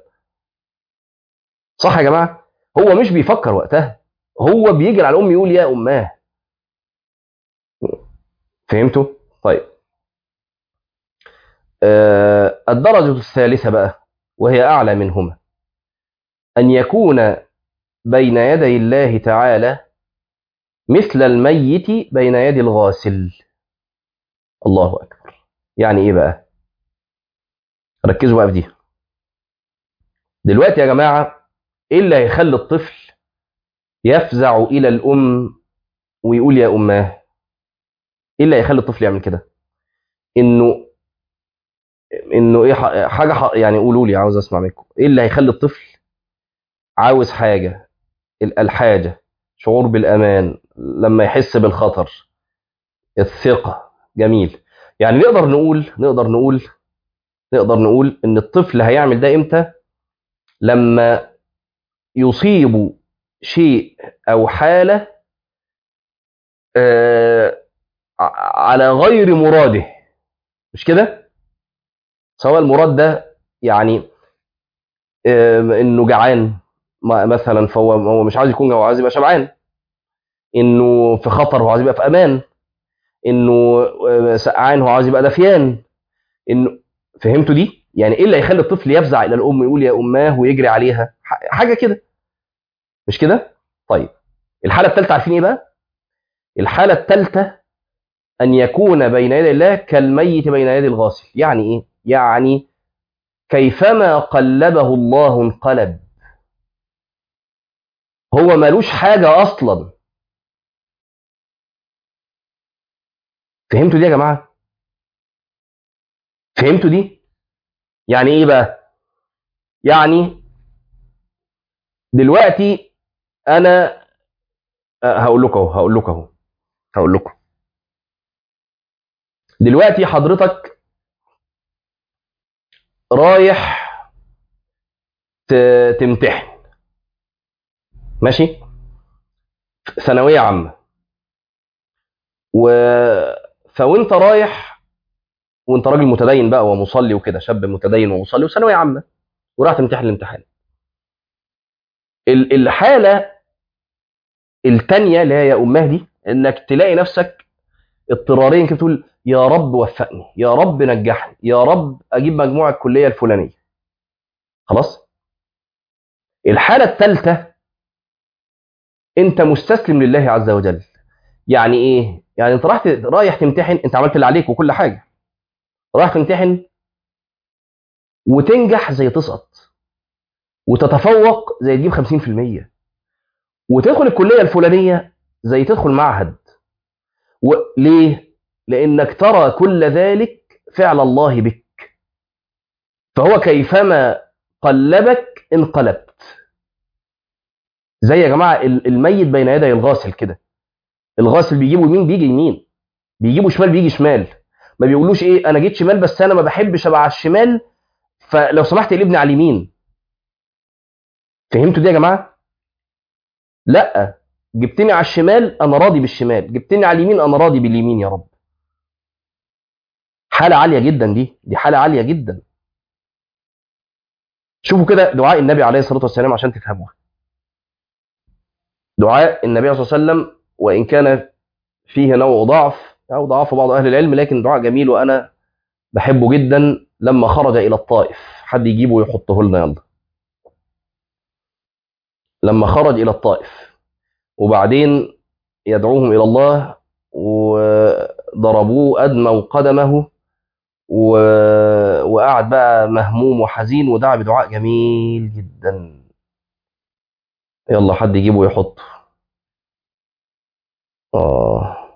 صح يا جماعه؟ هو مش بيفكر وقتها، هو بيجري على الام يقول يا اماه. فهمتوا؟ طيب. الدرجه الثالثه بقى، وهي اعلى منهما، أن يكون بين يدي الله تعالى مثل الميت بين يدي الغاسل. الله أكبر. يعني إيه بقى؟ ركزوا بقى في دي. دلوقتي يا جماعة، إيه اللي هيخلي الطفل يفزع إلى الأم ويقول يا أماه؟ إيه اللي هيخلي الطفل يعمل كده؟ إنه إنه إيه، حاجة يعني قولوا لي، عاوز أسمع منكم. إيه اللي هيخلي الطفل عاوز حاجة؟ الحاجة، شعور بالأمان لما يحس بالخطر، الثقة. جميل. يعني نقدر نقول ان الطفل هيعمل ده امتى؟ لما يصيب شيء او حاله آه، على غير مراده. مش كده؟ سواء المراد ده يعني انه جعان مثلا، فهو مش عايز يكون جوع، عايز يبقى شبعان. انه في خطر هو عايز يبقى في امان. انه سقعان هو عايز يبقى دفيان. انه فهمتوا دي؟ يعني ايه اللي هيخلي الطفل يفزع الى الام يقول يا اماه ويجري عليها؟ حاجه كده. مش كده؟ طيب. الحالة الثالثة عارفين ايه بقى؟ الحالة الثالثة أن يكون بين يدي الله كالميت بين يدي الغاسل. يعني ايه؟ يعني كيفما قلبه الله انقلب. هو ملوش حاجة أصلا. فهمتوا دي يا جماعة؟ فهمتوا دي؟ يعني ايه بقى؟ يعني دلوقتي أنا هقول لكم. دلوقتي حضرتك رايح تمتحن، ماشي، ثانوية عامة. و فوانت رايح، وانت راجل متدين بقى ومصلي وكده، شاب متدين ومصلي وثانويه عامه، وراح تمتحن الامتحان. الحاله التانية اللي هي يا أماه دي، إنك تلاقي نفسك اضطراريا كده تقول يا رب وفقني، يا رب نجحني، يا رب أجيب مجموعة الكلية الفلانية. خلاص. الحالة الثالثة أنت مستسلم لله عز وجل. يعني إيه؟ يعني أنت رايح تمتحن، أنت عملت اللي عليك وكل حاجة، رايح تمتحن وتنجح زي تسقط، وتتفوق زي تجيب 50%، وتدخل الكلية الفلانية زي تدخل معهد. وليه؟ لأنك ترى كل ذلك فعل الله بك، فهو كيفما قلبك انقلبت. زي يا جماعة الميت بين يدي الغاسل كده، الغاسل بيجيبه يمين بيجي يمين، بيجيبه شمال بيجي شمال، ما بيقولوش ايه انا جيت شمال بس انا ما بحبش ابقى على الشمال فلو سمحت قلبني على اليمين. فهمتوا دي يا جماعة؟ لا، جبتني على الشمال انا راضي بالشمال، جبتني على اليمين انا راضي باليمين يا رب. حالة عالية جدا، دي حالة عالية جدا. شوفوا كده دعاء النبي عليه الصلاة والسلام عشان تفهموها. دعاء النبي صلى الله عليه وسلم وإن كان فيه نوع ضعف أو ضعف بعض أهل العلم، لكن دعاء جميل وأنا بحبه جدا. لما خرج إلى الطائف، حد يجيبه ويحطه لنا يلا. لما خرج إلى الطائف وبعدين يدعوهم إلى الله وضربوه أدموا قدمه و... وقعد بقى مهموم وحزين ودعا بدعاء جميل جدا. يلا حد يجيبه ويحطه. آه.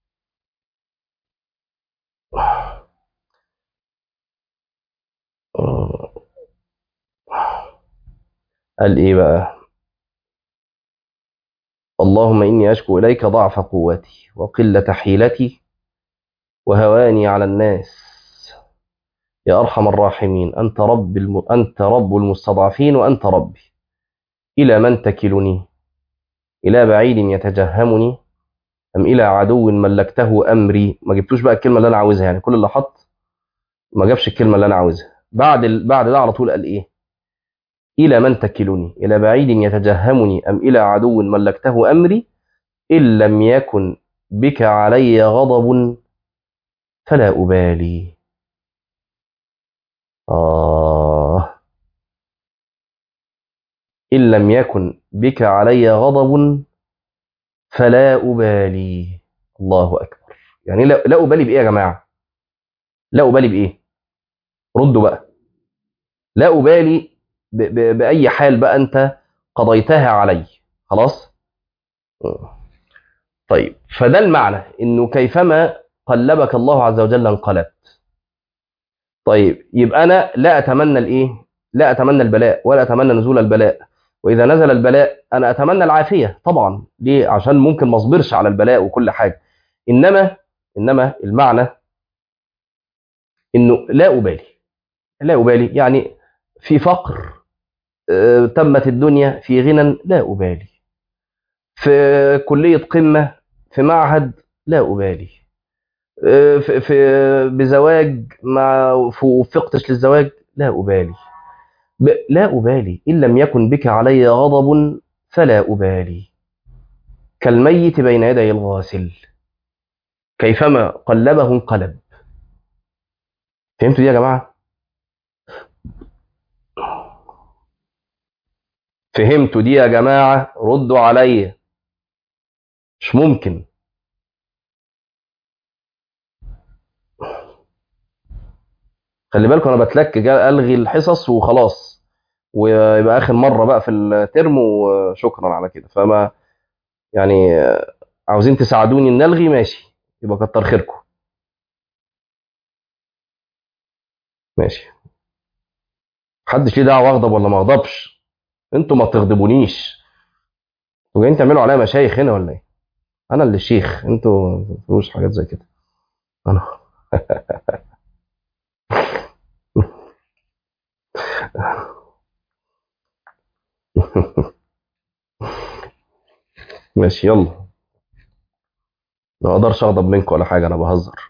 آه. قال إيه بقى؟ اللهم إني أشكو إليك ضعف قوتي وقلة حيلتي وهواني على الناس، يا أرحم الراحمين، أنت رب المستضعفين وأنت ربي، إلى من تكلني؟ إلى بعيد يتجهمني أم إلى عدو ملكته أمري؟ ما جبتوش بقى الكلمة اللي أنا عاوزها، يعني كل اللي حط ما جابش الكلمة اللي أنا عاوزها. بعد ده على طول قال إيه؟ إلى من تكلني؟ إلى بعيد يتجهمني أم إلى عدو ملكته أمري، إن لم يكن بك علي غضب فلا أبالي. آه. إن لم يكن بك علي غضب فلا أبالي. الله أكبر. يعني لا أبالي بإيه يا جماعة؟ لا أبالي بإيه؟ ردوا بقى. لا أبالي بأي حال بقى أنت قضيتها علي. خلاص؟ طيب، فده المعنى إنه كيفما قلبك الله عز وجل انقلبت. طيب، يبقى أنا لا أتمنى الإيه؟ لا أتمنى البلاء ولا أتمنى نزول البلاء. وإذا نزل البلاء أنا أتمنى العافية طبعا. ليه؟ عشان ممكن ما أصبرش على البلاء وكل حاجة. إنما المعنى إنه لا أبالي. لا أبالي يعني في فقر تمت الدنيا، في غنى لا أبالي، في كلية قمة، في معهد لا أبالي، في بزواج ما وفقتش للزواج لا أبالي. لا أبالي إن لم يكن بك علي غضب فلا أبالي، كالميت بين يدي الغاسل، كيفما قلبه انقلب. فهمتوا دي يا جماعة؟ فهمتوا دي يا جماعة؟ ردوا عليا. مش ممكن. خلي بالكم انا بتلك الغي الحصص وخلاص، ويبقى اخر مره بقى في الترم وشكرا على كده. فما يعني عاوزين تساعدوني ان الغي ماشي، يبقى كتر خيركم. ماشي. محدش ليه دعوه اغضب ولا ما اغضبش، انتوا ما تغضبونيش. انتوا جايين تعملوا عليا مشايخ هنا ولا ايه؟ انا اللي الشيخ، انتوا ما تقولوش حاجات زي كده. انا ماشي يلا. ما اقدرش اغضب منكم ولا حاجه، انا بهزر.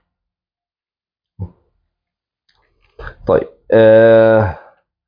طيب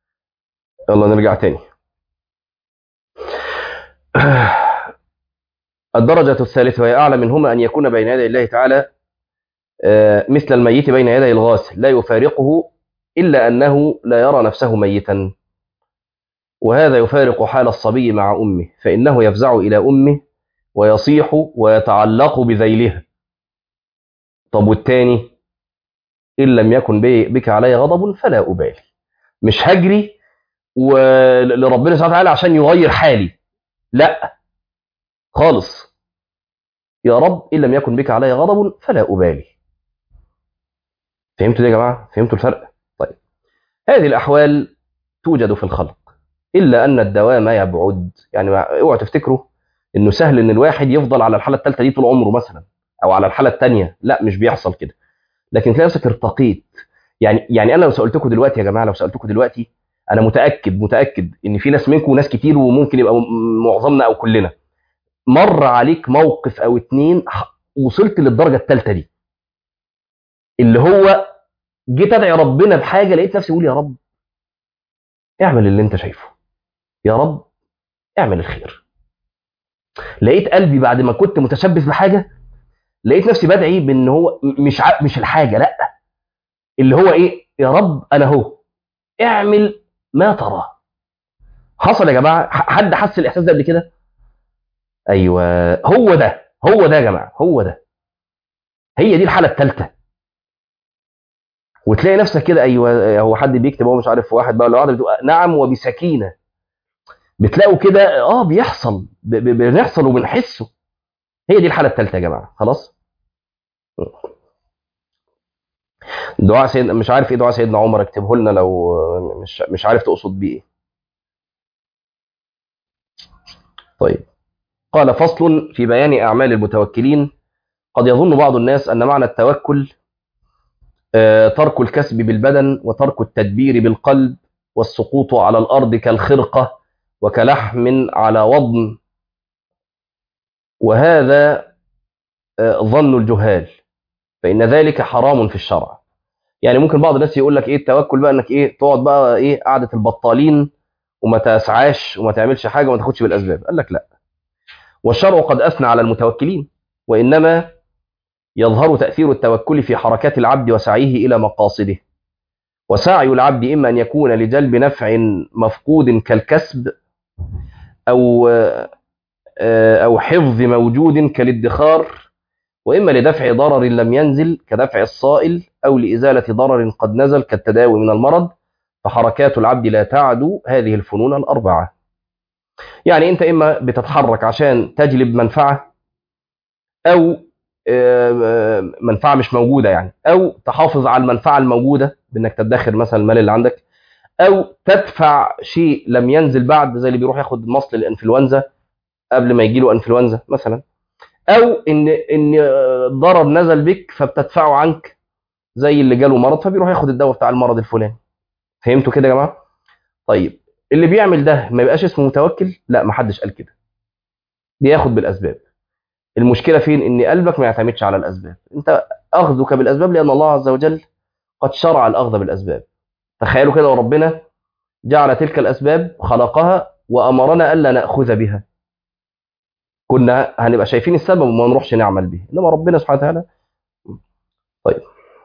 يلا نرجع تاني. الدرجة الثالثة وهي أعلى منهما أن يكون بين يدي الله تعالى مثل الميت بين يدي الغاسل لا يفارقه إلا أنه لا يرى نفسه ميتا، وهذا يفارق حال الصبي مع أمه، فإنه يفزع إلى أمه ويصيح ويتعلق بذيلها. طب والتاني، إن لم يكن بك علي غضب فلا أبالي، مش هجري لربنا سبحانه وتعالى عشان يغير حالي، لا خالص، يا رب إن لم يكن بك علي غضب فلا أبالي. فهمتوا دي يا جماعة؟ فهمتوا الفرق؟ طيب، هذه الأحوال توجد في الخلق، إلا أن الدوام يبعد. يعني اوعوا تفتكروا إنه سهل إن الواحد يفضل على الحالة الثالثة دي طول عمره مثلا، أو على الحالة الثانية، لا مش بيحصل كده. لكن تلاقي نفسك ارتقيت. يعني أنا لو سألتكم دلوقتي يا جماعة، لو سألتكم دلوقتي، أنا متأكد إن في ناس منكم، ناس كتير، وممكن يبقى معظمنا أو كلنا، مر عليك موقف أو اتنين وصلت للدرجة الثالثة دي، اللي هو جيت أدعي ربنا بحاجة لقيت نفسي بقول يا رب اعمل اللي أنت شايفه، يا رب اعمل الخير. لقيت قلبي بعد ما كنت متشبث بحاجه، لقيت نفسي بدعي بان هو مش الحاجه، لا، اللي هو ايه، يا رب انا هو اعمل ما ترى. حصل يا جماعه؟ حد حس الاحساس ده قبل كده؟ ايوه، هو ده يا جماعه، هو ده، هي دي الحاله الثالثه. وتلاقي نفسك كده، ايوه، هو حد بيكتب، هو مش عارف، واحد بقى ولا واحده بتقول نعم وبسكينه، بتلاقوا كده بيحصل، بنحصل وبنحسه. هي دي الحاله الثالثه يا جماعه، خلاص. دعاء سيدنا، مش عارف ايه دعاء سيدنا عمر، اكتبه لنا لو مش عارف تقصد بيه ايه. طيب، قال فصل في بيان اعمال المتوكلين. قد يظن بعض الناس ان معنى التوكل ترك الكسب بالبدن وترك التدبير بالقلب والسقوط على الارض كالخرقه وكلحم على وضم، وهذا ظن الجهال، فان ذلك حرام في الشرع. يعني ممكن بعض الناس يقول لك ايه التوكل بقى، انك ايه تقعد بقى ايه قعده البطالين وما تسعاش وما تعملش حاجه وما تاخدش بالاسباب. قال لك لا، والشرع قد اثنى على المتوكلين، وانما يظهر تاثير التوكل في حركات العبد وسعيه الى مقاصده. وسعي العبد اما ان يكون لجلب نفع مفقود كالكسب، او او حفظ موجود كالادخار، واما لدفع ضرر لم ينزل كدفع الصائل، او لازاله ضرر قد نزل كالتداوي من المرض. فحركات العبد لا تعدو هذه الفنون الاربعه. يعني انت اما بتتحرك عشان تجلب منفعه، او منفعه مش موجوده يعني، او تحافظ على المنفعه الموجوده بانك تدخر مثلا المال اللي عندك، او تدفع شيء لم ينزل بعد، زي اللي بيروح ياخد مصل الانفلونزا قبل ما يجي له انفلونزا مثلا، او ان ضرر نزل بك فبتدفعه عنك، زي اللي جاله مرض فبيروح ياخد الدواء بتاع المرض الفلاني. فهمتوا كده يا جماعه؟ طيب، اللي بيعمل ده ما يبقاش اسمه متوكل؟ لا، ما حدش قال كده، بياخد بالاسباب. المشكله فين؟ ان قلبك ما يعتمدش على الاسباب، انت اخذك بالاسباب لان الله عز وجل قد شرع الاخذ بالاسباب. تخيلوا كده، وربنا جعل تلك الاسباب خلقها وامرنا الا ناخذ بها، كنا هنبقى شايفين السبب وما نروحش نعمل به، انما ربنا سبحانه وتعالى. طيب،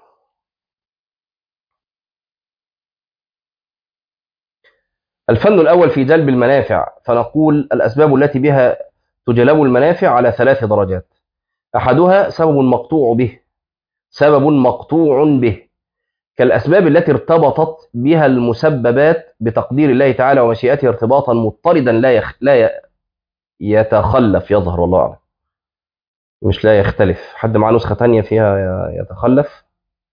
الفن الاول في جلب المنافع، فنقول الاسباب التي بها تجلب المنافع على ثلاث درجات. احدها سبب مقطوع به، كالاسباب التي ارتبطت بها المسببات بتقدير الله تعالى ومشيئته ارتباطا مضطردا لا يتخلف، يظهر والله اعلم، مش لا يختلف. حد معاه نسخة تانية فيها يتخلف؟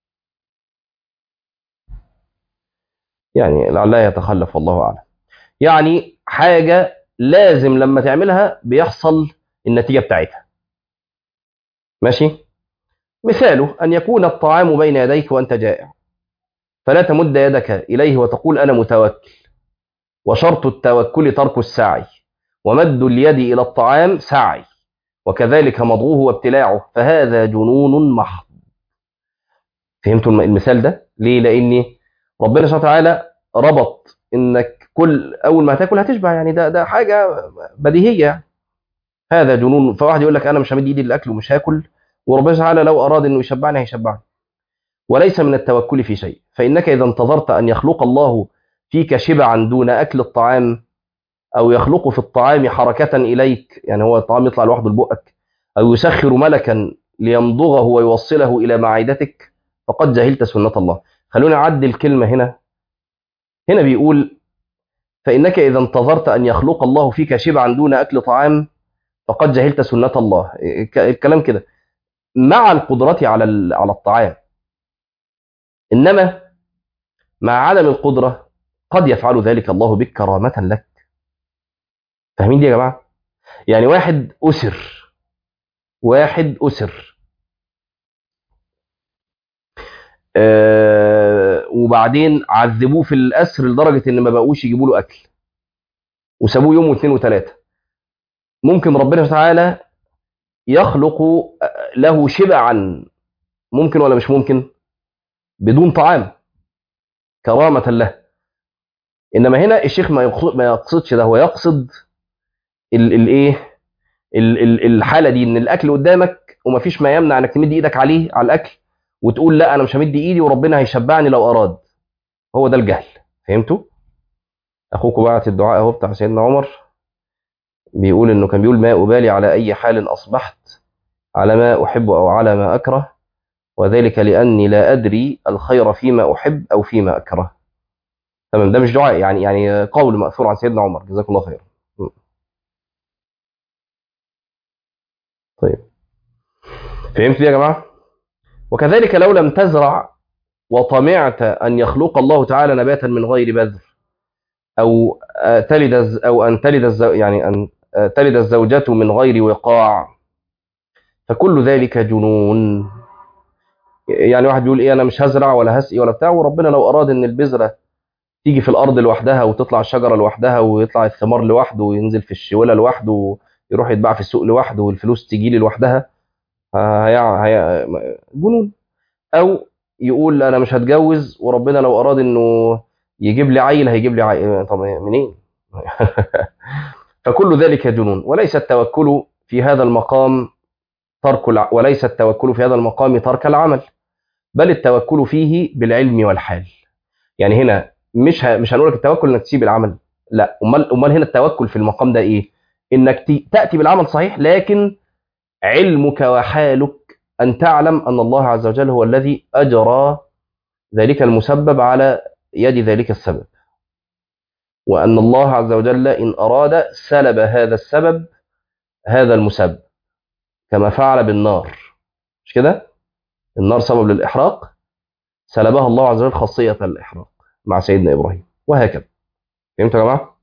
يعني لعلها يتخلف، والله أعلم. يعني حاجة لازم لما تعملها بيحصل النتيجة بتاعتها. ماشي؟ مثاله أن يكون الطعام بين يديك وأنت جائع، فلا تمد يدك إليه وتقول أنا متوكل، وشرط التوكل ترك السعي، ومد اليد إلى الطعام سعي، وكذلك مضغه وابتلاعه، فهذا جنون محض. فهمتوا المثال ده؟ ليه؟ لأن ربنا سبحانه وتعالى ربط انك كل اول ما هتاكل هتشبع، يعني ده حاجه بديهيه. هذا جنون. فواحد يقول لك انا مش همد ايدي للاكل ومش هاكل، وربنا تعالى لو اراد انه يشبعني هيشبعني. وليس من التوكل في شيء، فانك اذا انتظرت ان يخلق الله فيك شبعا دون اكل الطعام، او يخلق في الطعام حركه اليك، يعني هو الطعام يطلع لوحده لبقك، او يسخر ملكا ليمضغه ويوصله الى معدتك، فقد جهلت سنه الله. خلونا نعدل الكلمه هنا. هنا بيقول فانك اذا انتظرت ان يخلق الله فيك شبعا دون اكل طعام فقد جهلت سنه الله. الكلام كده مع القدره على الطعام، انما مع عدم القدره قد يفعل ذلك الله بك كرامه لك. فاهمين دي يا جماعه؟ يعني واحد اسر وبعدين عذبوه في الاسر لدرجه ان ما بقوش يجيبوا له اكل، وسابوه يوم واثنين وثلاثه. ممكن ربنا تعالى يخلق له شبعا، ممكن ولا مش ممكن، بدون طعام كرامه له. انما هنا الشيخ ما يقصدش ده، هو يقصد الايه، الحاله دي، ان الاكل قدامك ومفيش ما يمنع انك تمد ايدك على الاكل وتقول لا انا مش همد ايدي وربنا هيشبعني لو اراد. هو ده الجهل. فهمتوا؟ اخوكم بعت الدعاء اهو بتاع سيدنا عمر، بيقول انه كان بيقول ما ابالي على اي حال اصبحت، على ما احب او على ما اكره، وذلك لاني لا ادري الخير فيما احب او فيما اكره. تمام، ده مش دعاء، يعني قول ماثور عن سيدنا عمر، جزاكم الله خير. طيب، فهمت دي يا جماعه؟ وكذلك لو لم تزرع وطمعت ان يخلق الله تعالى نباتا من غير بذر، او ان تلد يعني ان تلد الزوجة من غير وقاع، فكل ذلك جنون. يعني واحد بيقول ايه، انا مش هزرع ولا هسقي ولا بتاع، وربنا لو اراد ان البذره تيجي في الارض لوحدها وتطلع الشجره لوحدها ويطلع الثمار لوحده وينزل في الشوله لوحده ويروح يتباع في السوق لوحده والفلوس تيجي لي لوحدها، هي جنون. او يقول انا مش هتجوز وربنا لو اراد انه يجيب لي عيل هيجيب لي عيل، طب منين؟ فكل ذلك جنون. وليس التوكل في هذا المقام ترك العمل، بل التوكل فيه بالعلم والحال. يعني هنا مش هنقول لك التوكل انك تسيب العمل، لا، امال هنا التوكل في المقام ده ايه؟ انك تاتي بالعمل صحيح، لكن علمك وحالك ان تعلم ان الله عز وجل هو الذي اجرى ذلك المسبب على يد ذلك السبب، وان الله عز وجل ان اراد سلب هذا السبب، هذا المسبب، كما فعل بالنار. مش كده؟ النار سبب للاحراق، سلبها الله عز وجل خاصيه الاحراق مع سيدنا ابراهيم، وهكذا. فهمتوا يا جماعه؟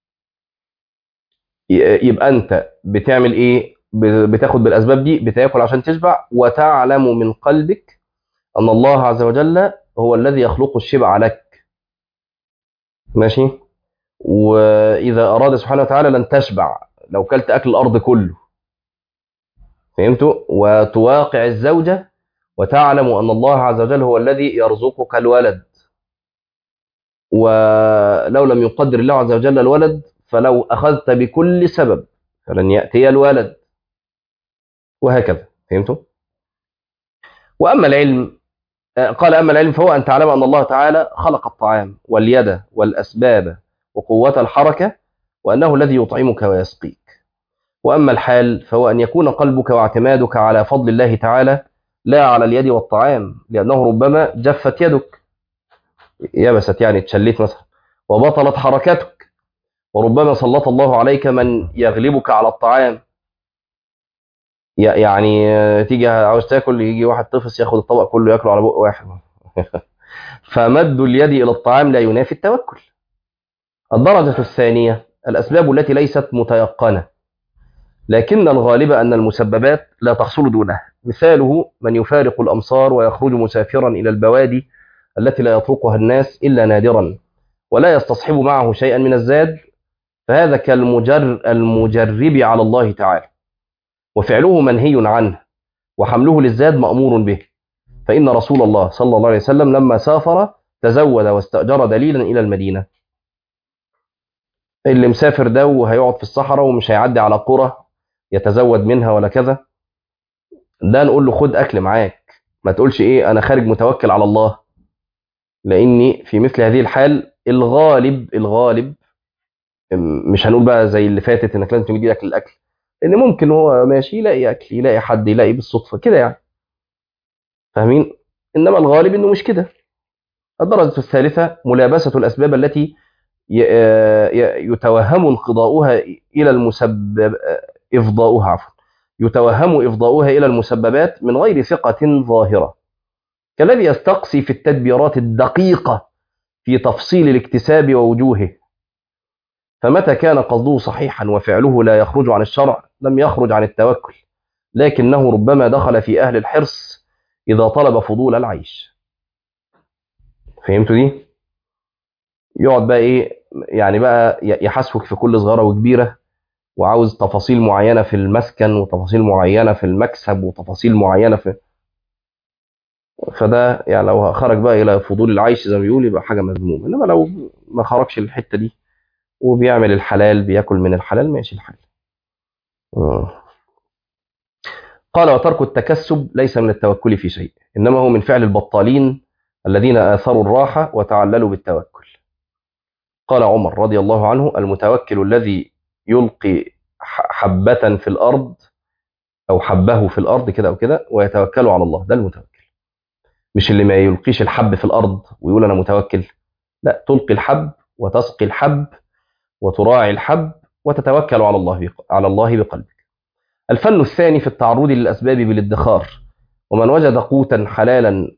يبقى انت بتعمل ايه؟ بتاخد بالاسباب دي، بتاكل عشان تشبع، وتعلم من قلبك ان الله عز وجل هو الذي يخلق الشبع لك. ماشي؟ واذا اراد سبحانه وتعالى لن تشبع لو كلت اكل الارض كله. فهمتوا؟ وتواقع الزوجه وتعلم ان الله عز وجل هو الذي يرزقك الولد، ولو لم يقدر الله عز وجل الولد فلو اخذت بكل سبب فلن ياتي الولد، وهكذا. فهمتوا؟ واما العلم، قال اما العلم فهو ان تعلم ان الله تعالى خلق الطعام واليد والاسباب وقوه الحركه، وانه الذي يطعمك ويسقيك. واما الحال فهو ان يكون قلبك واعتمادك على فضل الله تعالى لا على اليد والطعام، لانه ربما جفت يدك، يبست يعني اتشليت مثلا، وبطلت حركتك، وربما سلط الله عليك من يغلبك على الطعام. يعني تيجي عاوز تاكل، يجي واحد طفس ياخد الطبق كله ياكله على بق واحد. فمد اليد الى الطعام لا ينافي التوكل. الدرجه الثانيه الاسباب التي ليست متيقنه، لكن الغالب ان المسببات لا تحصل دونها. مثاله من يفارق الامصار ويخرج مسافرا الى البوادي التي لا يطرقها الناس الا نادرا، ولا يستصحب معه شيئا من الزاد، فهذا المجرب على الله تعالى، وفعله منهي عنه، وحمله للزاد مأمور به. فإن رسول الله صلى الله عليه وسلم لما سافر تزود واستأجر دليلا إلى المدينة. اللي مسافر ده وهيقعد في الصحراء ومش هيعدي على قرى يتزود منها ولا كذا، ده نقول له خد اكل معاك، ما تقولش ايه انا خارج متوكل على الله. لاني في مثل هذه الحال الغالب مش هنقول بقى زي اللي فاتت انك لازم تجيب لك الاكل، لان ممكن هو ماشي يلاقي اكل، يلاقي حد، يلاقي بالصدفه كده يعني، فاهمين؟ انما الغالب انه مش كده. الدرجه الثالثه ملابسه الاسباب التي يتوهم انقضاؤها الى المسبب، افضاؤها عفوا، يتوهم افضاؤها الى المسببات من غير ثقه ظاهره، كالذي يستقصي في التدبيرات الدقيقه في تفصيل الاكتساب ووجوهه، فمتى كان قصده صحيحا وفعله لا يخرج عن الشرع لم يخرج عن التوكل، لكنه ربما دخل في أهل الحرص إذا طلب فضول العيش. فهمتوا دي؟ يقعد بقى إيه يعني، بقى يحاسبك في كل صغيرة وكبيرة، وعاوز تفاصيل معينة في المسكن، وتفاصيل معينة في المكسب، وتفاصيل معينة في، فده يعني لو خرج بقى إلى فضول العيش زي ما بيقول يبقى حاجة مذمومة. إنما لو ما خرجش الحتة دي وبيعمل الحلال، بياكل من الحلال، ماشي الحال. قال وترك التكسب ليس من التوكل في شيء، إنما هو من فعل البطالين الذين آثروا الراحة وتعللوا بالتوكل. قال عمر رضي الله عنه المتوكل الذي يلقي حبة في الأرض أو حبه في الأرض كده أو كده ويتوكل على الله، ده المتوكل. مش اللي ما يلقيش الحب في الأرض ويقول أنا متوكل، لا، تلقي الحب وتسقي الحب وتراعي الحب وتتوكل على الله بقلبك. الفن الثاني في التعرض للأسباب بالادخار، ومن وجد قوتا حلالا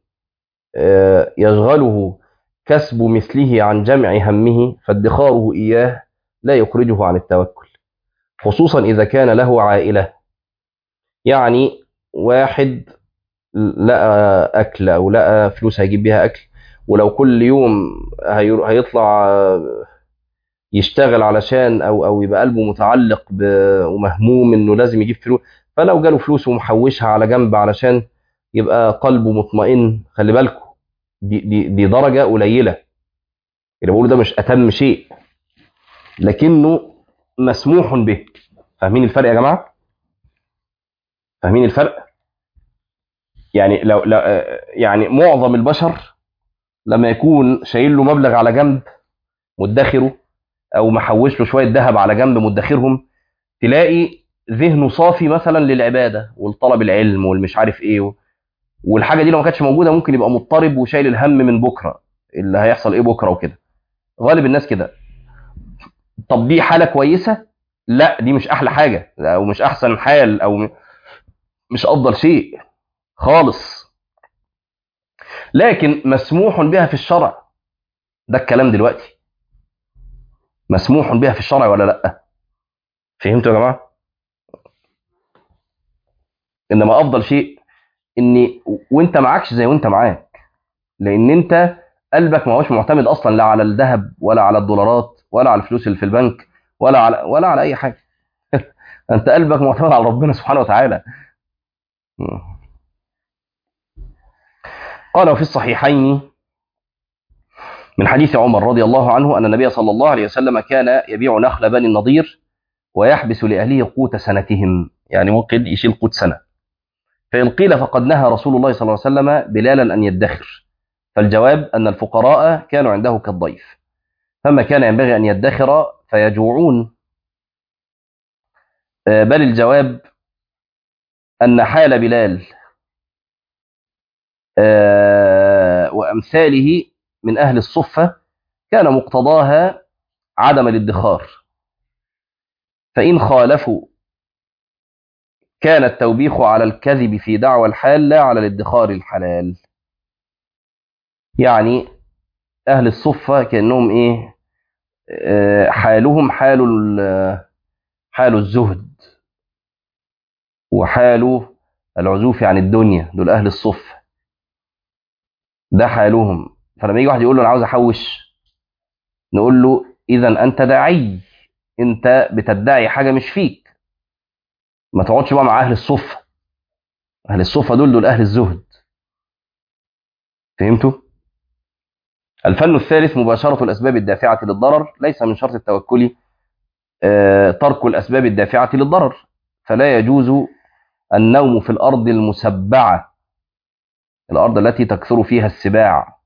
يشغله كسب مثله عن جمع همه فادخاره إياه لا يخرجه عن التوكل، خصوصا إذا كان له عائلة. يعني واحد لقى أكل أو لقى فلوس هيجيب بيها أكل، ولو كل يوم هيطلع يشتغل علشان أو يبقى قلبه متعلق ومهموم إنه لازم يجيب فلوس، فلو جاله فلوس ومحوشها على جنب علشان يبقى قلبه مطمئن، خلي بالكم دي درجة قليلة، اللي بقوله ده مش أتم شيء، لكنه مسموح به. فاهمين الفرق يا جماعة؟ فاهمين الفرق؟ يعني لو يعني معظم البشر لما يكون شايل له مبلغ على جنب مدخره، او محوش له شويه ذهب على جنب مدخرهم، تلاقي ذهنه صافي مثلا للعباده والطلب العلم والمش عارف ايه والحاجه دي لو ما كانتش موجوده ممكن يبقى مضطرب وشايل الهم من بكره اللي هيحصل ايه بكره وكده. غالب الناس كده. طب دي حاله كويسه؟ لا، دي مش احلى حاجه، او مش احسن حال، او مش افضل شيء خالص، لكن مسموح بها في الشرع. ده الكلام دلوقتي، مسموح بها في الشرع ولا لا؟ فهمتوا يا جماعه؟ انما افضل شيء ان وانت معكش زي وانت معاك، لان انت قلبك ما هوش معتمد اصلا لا على الذهب ولا على الدولارات ولا على الفلوس اللي في البنك ولا على اي حاجه. انت قلبك معتمد على ربنا سبحانه وتعالى. قال وفي الصحيحين من حديث عمر رضي الله عنه أن النبي صلى الله عليه وسلم كان يبيع نخل بني النضير ويحبس لأهله قوت سنتهم، يعني ممكن يشيل قوت سنة. فإن قيل فقد نهى رسول الله صلى الله عليه وسلم بلالا أن يدخر، فالجواب أن الفقراء كانوا عنده كالضيف، فما كان ينبغي أن يدخر فيجوعون، بل الجواب أن حال بلال وأمثاله من أهل الصفة كان مقتضاها عدم الادخار، فإن خالفوا كان التوبيخ على الكذب في دعوى الحال لا على الادخار الحلال. يعني أهل الصفة كأنهم إيه، حالهم حال الزهد وحال العزوف عن الدنيا، دول أهل الصفة، ده حالهم. فلما يجي واحد يقول له أنا عاوز أحوش، نقول له إذا أنت داعي، أنت بتدعي حاجة مش فيك، ما تقعدش بقى مع أهل الصفة. أهل الصفة دول أهل الزهد. فهمتوا؟ الفن الثالث مباشرة الأسباب الدافعة للضرر، ليس من شرط التوكل ترك الأسباب الدافعة للضرر، فلا يجوز النوم في الأرض المسبعة، الأرض التي تكثر فيها السباع.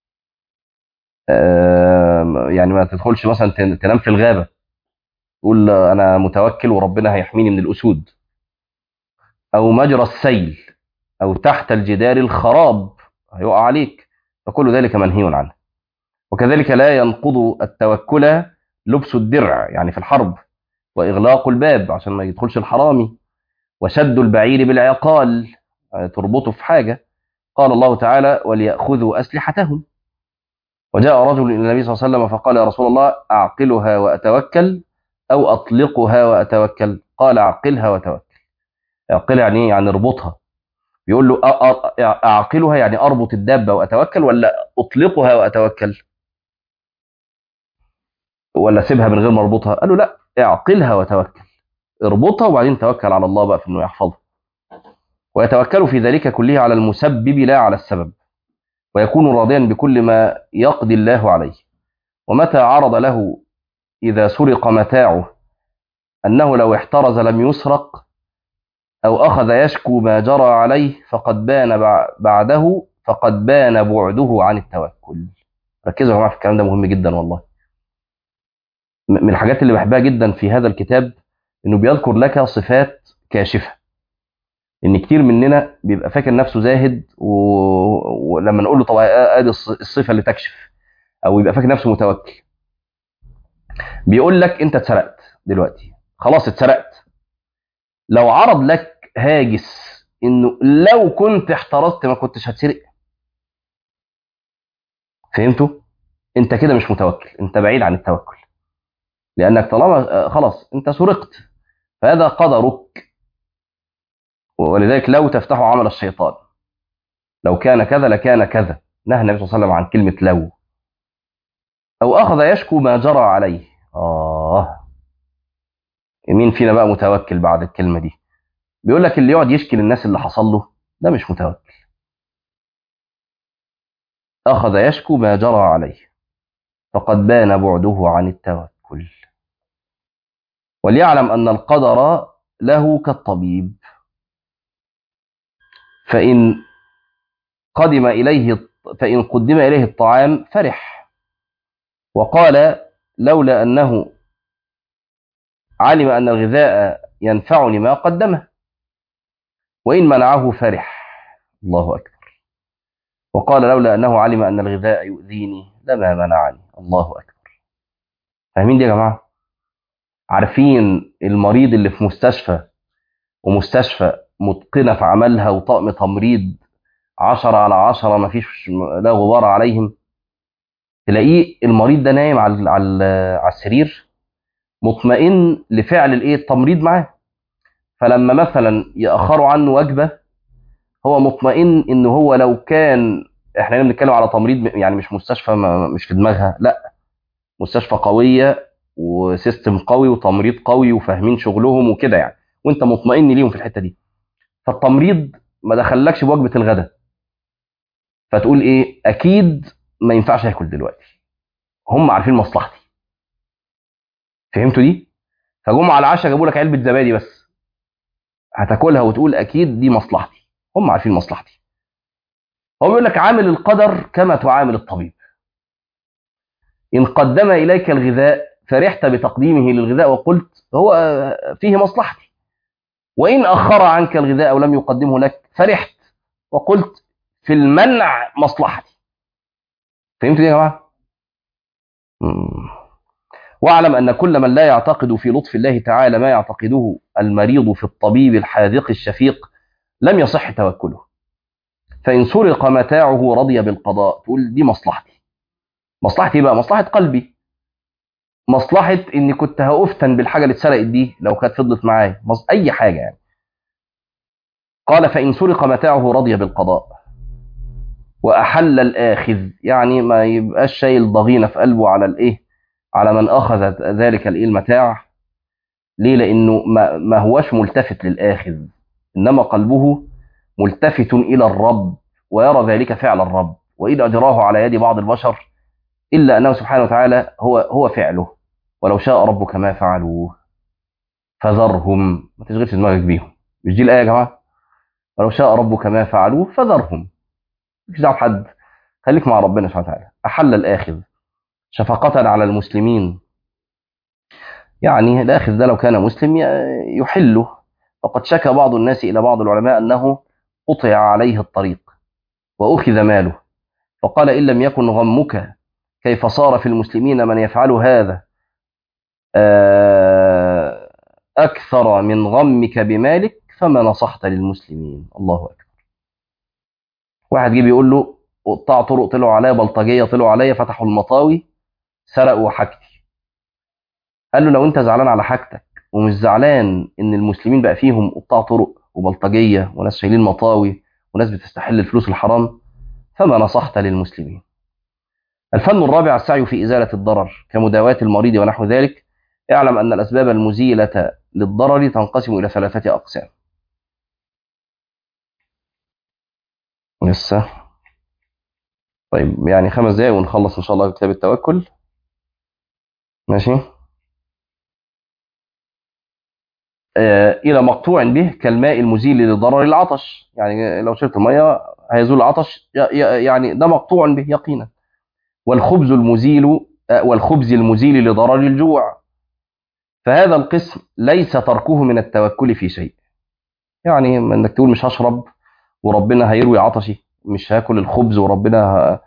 يعني ما تدخلش مثلا تنام في الغابة تقول أنا متوكل وربنا هيحميني من الأسود، أو مجرى السيل، أو تحت الجدار الخراب هيقع عليك، فكل ذلك منهي عنه. وكذلك لا ينقض التوكل لبس الدرع يعني في الحرب، وإغلاق الباب عشان ما يدخلش الحرامي، وشد البعير بالعقال تربطه في حاجة. قال الله تعالى وليأخذوا أسلحتهم. وجاء رجل إلى النبي صلى الله عليه وسلم فقال يا رسول الله أعقلها وأتوكل أو أطلقها وأتوكل؟ قال أعقلها وتوكل. أعقلها يعني يعني اربطها. بيقول له أعقلها يعني أربط الدابة وأتوكل، ولا أطلقها وأتوكل، ولا سيبها من غير ما اربطها؟ قال له لا، اعقلها وتوكل، اربطها وبعدين توكل على الله بقى في انه يحفظها. ويتوكل في ذلك كله على المسبب لا على السبب، ويكون راضيا بكل ما يقضي الله عليه. ومتى عرض له إذا سرق متاعه أنه لو احترز لم يسرق، أو أخذ يشكو ما جرى عليه فقد بان بعده فقد بان بعده عن التوكل. ركزوا يا جماعة في الكلام ده، مهم جدا والله. من الحاجات اللي بحبها جدا في هذا الكتاب إنه بيذكر لك صفات كاشفة. إن كتير مننا بيبقى فاكر نفسه زاهد ولما نقول له طب ادي الصفة اللي تكشف، أو يبقى فاكر نفسه متوكل. بيقول لك أنت اتسرقت دلوقتي، خلاص اتسرقت، لو عرض لك هاجس إنه لو كنت احترزت ما كنتش هتسرق، فهمتوا؟ أنت كده مش متوكل، أنت بعيد عن التوكل، لأنك طالما خلاص أنت سرقت فهذا قدرك. ولذلك لو تفتح عمل الشيطان، لو كان كذا لكان كذا، نهى النبي صلى الله عليه وسلم عن كلمة لو. أو أخذ يشكو ما جرى عليه. مين فينا بقى متوكل بعد الكلمة دي؟ بيقول لك اللي يقعد يشكي للناس اللي حصل له ده مش متوكل. أخذ يشكو ما جرى عليه فقد بان بعده عن التوكل. وليعلم أن القدر له كالطبيب، فإن قدم إليه فإن قدم إليه الطعام فرح، وقال لولا أنه علم أن الغذاء ينفعني ما قدمه، وإن منعه فرح. الله أكبر. وقال لولا أنه علم أن الغذاء يؤذيني لما منعني. الله أكبر. فاهمين دي يا جماعة؟ عارفين المريض اللي في مستشفى، ومستشفى متقنة في عملها وطقم تمريض 10/10 ما فيش لا غبار عليهم، تلاقيه المريض ده نايم على السرير مطمئن لفعل التمريض معاه. فلما مثلا يأخروا عنه وجبة هو مطمئن ان هو لو كان، احنا هنا بنتكلم على تمريض يعني مش مستشفى مش في دماغها، لا، مستشفى قوية وسيستم قوي وتمريض قوي وفاهمين شغلهم وكده يعني، وانت مطمئن ليهم في الحتة دي. فالتمريض ما دخلكش بوجبة الغداء، فتقول ايه اكيد ما ينفعش اكل دلوقتي، هم عارفين مصلحتي. فهمتوا دي؟ فجم على العشاء جابوا لك علبة زبادي بس، هتاكلها وتقول اكيد دي مصلحتي، هم عارفين مصلحتي. هو بيقول لك عامل القدر كما تعامل الطبيب. إن قدم إليك الغذاء فرحت بتقديمه للغذاء وقلت هو فيه مصلحتي، وإن أخر عنك الغذاء أو لم يقدمه لك فرحت وقلت في المنع مصلحتي. فهمت دي يا جماعة؟ واعلم أن كل من لا يعتقد في لطف الله تعالى ما يعتقده المريض في الطبيب الحاذق الشفيق لم يصح توكله. فإن سرق متاعه رضي بالقضاء، تقول دي مصلحتي. مصلحتي بقى مصلحة قلبي، مصلحة إني كنت هأفتن بالحاجة اللي اتسرقت دي لو كانت فضلت معايا، أي حاجة يعني. قال فإن سرق متاعه رضي بالقضاء وأحل الآخذ، يعني ما يبقاش شايل ضغينة في قلبه على على من أخذ ذلك المتاع. ليه؟ لأنه ما هوش ملتفت للآخذ، إنما قلبه ملتفت إلى الرب ويرى ذلك فعل الرب، وإذا أجراه على يد بعض البشر إلا أنه سبحانه وتعالى هو فعله، ولو شاء ربك ما فعلوه. فذرهم، ما تشغلش دماغك بيهم. مش دي الآية يا جماعة؟ ولو شاء ربك ما فعلوه فذرهم، مش دعوة بحد، خليك مع ربنا سبحانه وتعالى. أحل الآخذ شفقة على المسلمين، يعني الآخذ ده لو كان مسلم يحله. وقد شكى بعض الناس إلى بعض العلماء أنه قطع عليه الطريق وأخذ ماله، فقال إن لم يكن غمك كيف صار في المسلمين من يفعل هذا أكثر من غمك بمالك فما نصحت للمسلمين. الله أكبر. واحد جه بيقول له قطاع طرق طلعوا عليا، بلطجية طلعوا عليا، فتحوا المطاوي، سرقوا حاجتي. قال له لو انت زعلان على حاجتك ومش زعلان ان المسلمين بقى فيهم قطاع طرق وبلطجية وناس شايلين مطاوي وناس بتستحل الفلوس الحرام، فما نصحت للمسلمين. الفن الرابع السعي في إزالة الضرر كمداواة المريض ونحو ذلك. اعلم أن الأسباب المزيلة للضرر تنقسم إلى 3 أقسام. لسه طيب، يعني 5 دقايق ونخلص إن شاء الله كتاب التوكل. ماشي. إلى مقطوع به كالماء المزيل لضرر العطش، يعني لو شربت المية هيزول العطش، يعني ده مقطوع به يقينا. والخبز المزيل لضرر الجوع، فهذا القسم ليس تركه من التوكل في شيء. يعني انك تقول مش هشرب وربنا هيروي عطشي، مش هاكل الخبز وربنا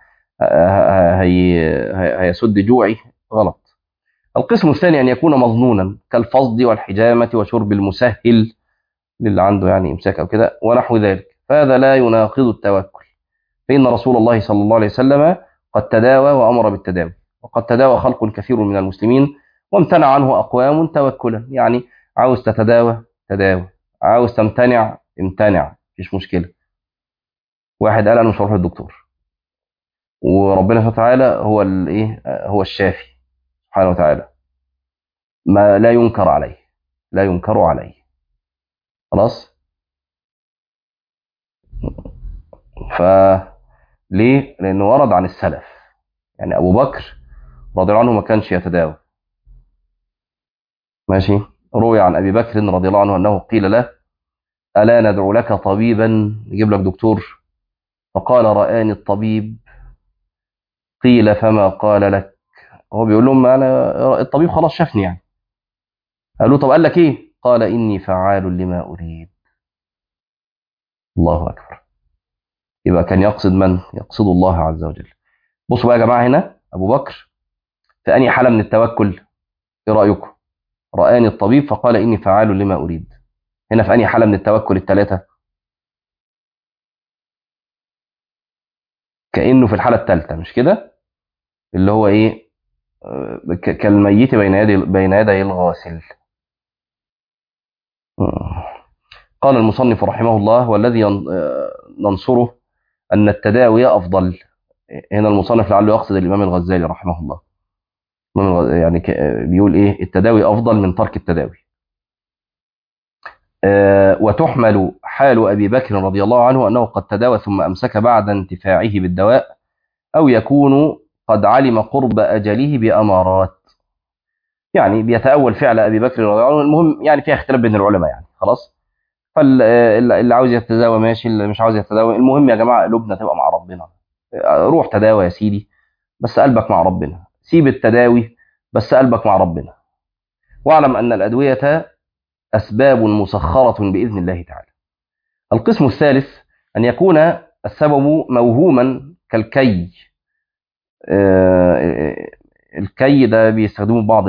هيسد جوعي، غلط. القسم الثاني أن يكون مظنونا كالفصد والحجامة وشرب المسهل للي عنده يعني إمساك أو كده ونحو ذلك، فهذا لا يناقض التوكل، فإن رسول الله صلى الله عليه وسلم قد تداوى وأمر بالتداوي، وقد تداوى خلق كثير من المسلمين وامتنع عنه أقوام توكلا. يعني عاوز تتداوى تداوى، عاوز تمتنع امتنع، مفيش مشكلة. واحد قال أنا مش هروح للدكتور، وربنا سبحانه وتعالى هو الايه، هو الشافي سبحانه وتعالى، ما لا ينكر عليه، لا ينكر عليه. خلاص. فليه؟ لأنه ورد عن السلف، يعني أبو بكر رضي الله عنه ما كانش يتداوى. ماشي. روي عن أبي بكر رضي الله عنه أنه قيل له ألا ندعو لك طبيبا، نجيب لك دكتور؟ فقال رآني الطبيب. قيل فما قال لك؟ هو بيقول لهم أنا الطبيب خلاص شافني يعني. قالوا طب قال لك إيه؟ قال إني فعال لما أريد. الله أكبر. يبقى كان يقصد من؟ يقصد الله عز وجل. بصوا بقى يا جماعة، هنا أبو بكر في أي حالة من التوكل؟ إيه رأيكم؟ رآني الطبيب فقال إني فعال لما أريد. هنا في أي حالة من التوكل الثلاثة؟ كأنه في الحالة الثالثة، مش كده؟ اللي هو إيه؟ كالميت بين يدي الغاسل. قال المصنف رحمه الله والذي ننصره أن التداوي أفضل. هنا المصنف لعله يقصد الإمام الغزالي رحمه الله، يعني بيقول إيه؟ التداوي أفضل من ترك التداوي. وتحمل حال أبي بكر رضي الله عنه أنه قد تداوى ثم أمسك بعد انتفاعه بالدواء، أو يكون قد علم قرب أجله بأمارات. يعني بيتأول فعل أبي بكر رضي الله عنه. المهم يعني فيها اختلاف بين العلماء يعني. خلاص. فاللي عاوز يتداوى ماشي، اللي مش عاوز يتداوى، المهم يا جماعة قلوبنا تبقى مع ربنا. روح تداوى يا سيدي بس قلبك مع ربنا، سيب التداوي بس قلبك مع ربنا. واعلم أن الأدوية أسباب مسخرة بإذن الله تعالى. القسم الثالث أن يكون السبب موهوما كالكي. الكي ده بيستخدموه بعض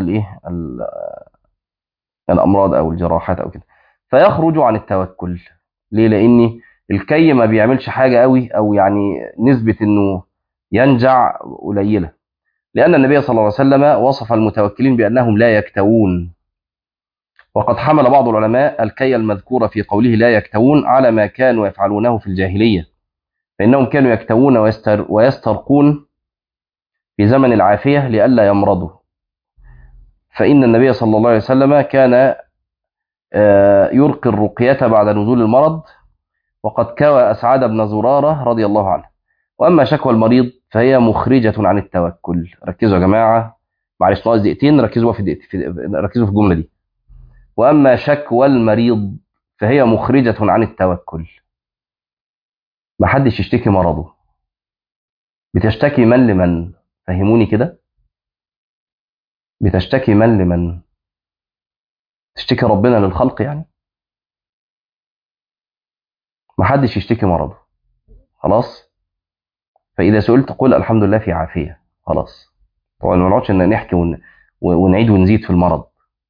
الأمراض أو الجراحات أو كده، فيخرج عن التوكل. ليه؟ لأن الكي ما بيعملش حاجة قوي، أو يعني نسبة إنه ينجع قليلة، لأن النبي صلى الله عليه وسلم وصف المتوكلين بأنهم لا يكتوون. وقد حمل بعض العلماء الكي المذكور في قوله لا يكتوون على ما كانوا يفعلونه في الجاهلية، فإنهم كانوا يكتوون ويسترقون في زمن العافية لئلا يمرضوا، فإن النبي صلى الله عليه وسلم كان يلقي الرقية بعد نزول المرض، وقد كوى أسعد بن زرارة رضي الله عنه. وأما شكوى المريض فهي مخرجة عن التوكل. ركزوا يا جماعة، معلش ناقص دقيقتين، ركزوا في الجملة دي. وأما شكوى المريض فهي مخرجة عن التوكل. ما حدش يشتكي مرضه. بتشتكي من لمن؟ فهموني كده. بتشتكي من لمن؟ تشتكي ربنا للخلق يعني؟ ما حدش يشتكي مرضه. خلاص. فإذا سئلت قل الحمد لله في عافية. خلاص. طبعا ما نقعدش إن نحكي ونعيد ونزيد في المرض.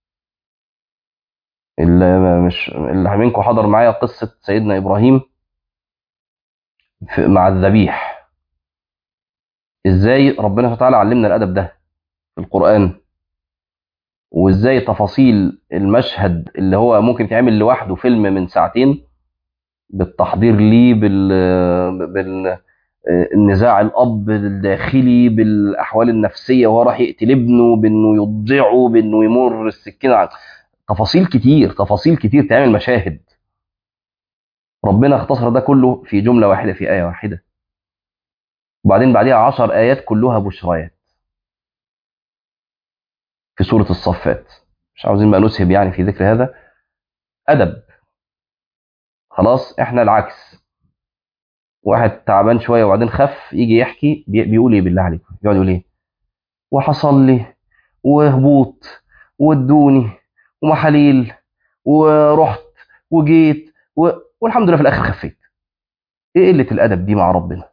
اللي منكم حضر معايا قصة سيدنا إبراهيم مع الذبيح. إزاي ربنا سبحانه وتعالى علمنا الأدب ده في القرآن، وإزاي تفاصيل المشهد اللي هو ممكن يتعمل لوحده فيلم من ساعتين، بالتحضير ليه، بالنزاع الأب الداخلي، بالأحوال النفسية وهو راح يقتل ابنه، بأنه يضجعه، بأنه يمر السكينة تفاصيل كتير، تفاصيل كتير تعمل مشاهد. ربنا اختصر ده كله في جملة واحدة في آية واحدة، وبعدين بعديها 10 آيات كلها بشريات في سورة الصفات. مش عاوزين بقى نسهب يعني في ذكر هذا. أدب. خلاص. احنا العكس. واحد تعبان شوية وبعدين خف، يجي يحكي بيقول ايه بالله عليك؟ يقعد يقول ايه؟ وحصل لي وهبوط وادوني ومحاليل ورحت وجيت والحمد لله في الاخر خفيت. ايه قله الادب دي مع ربنا؟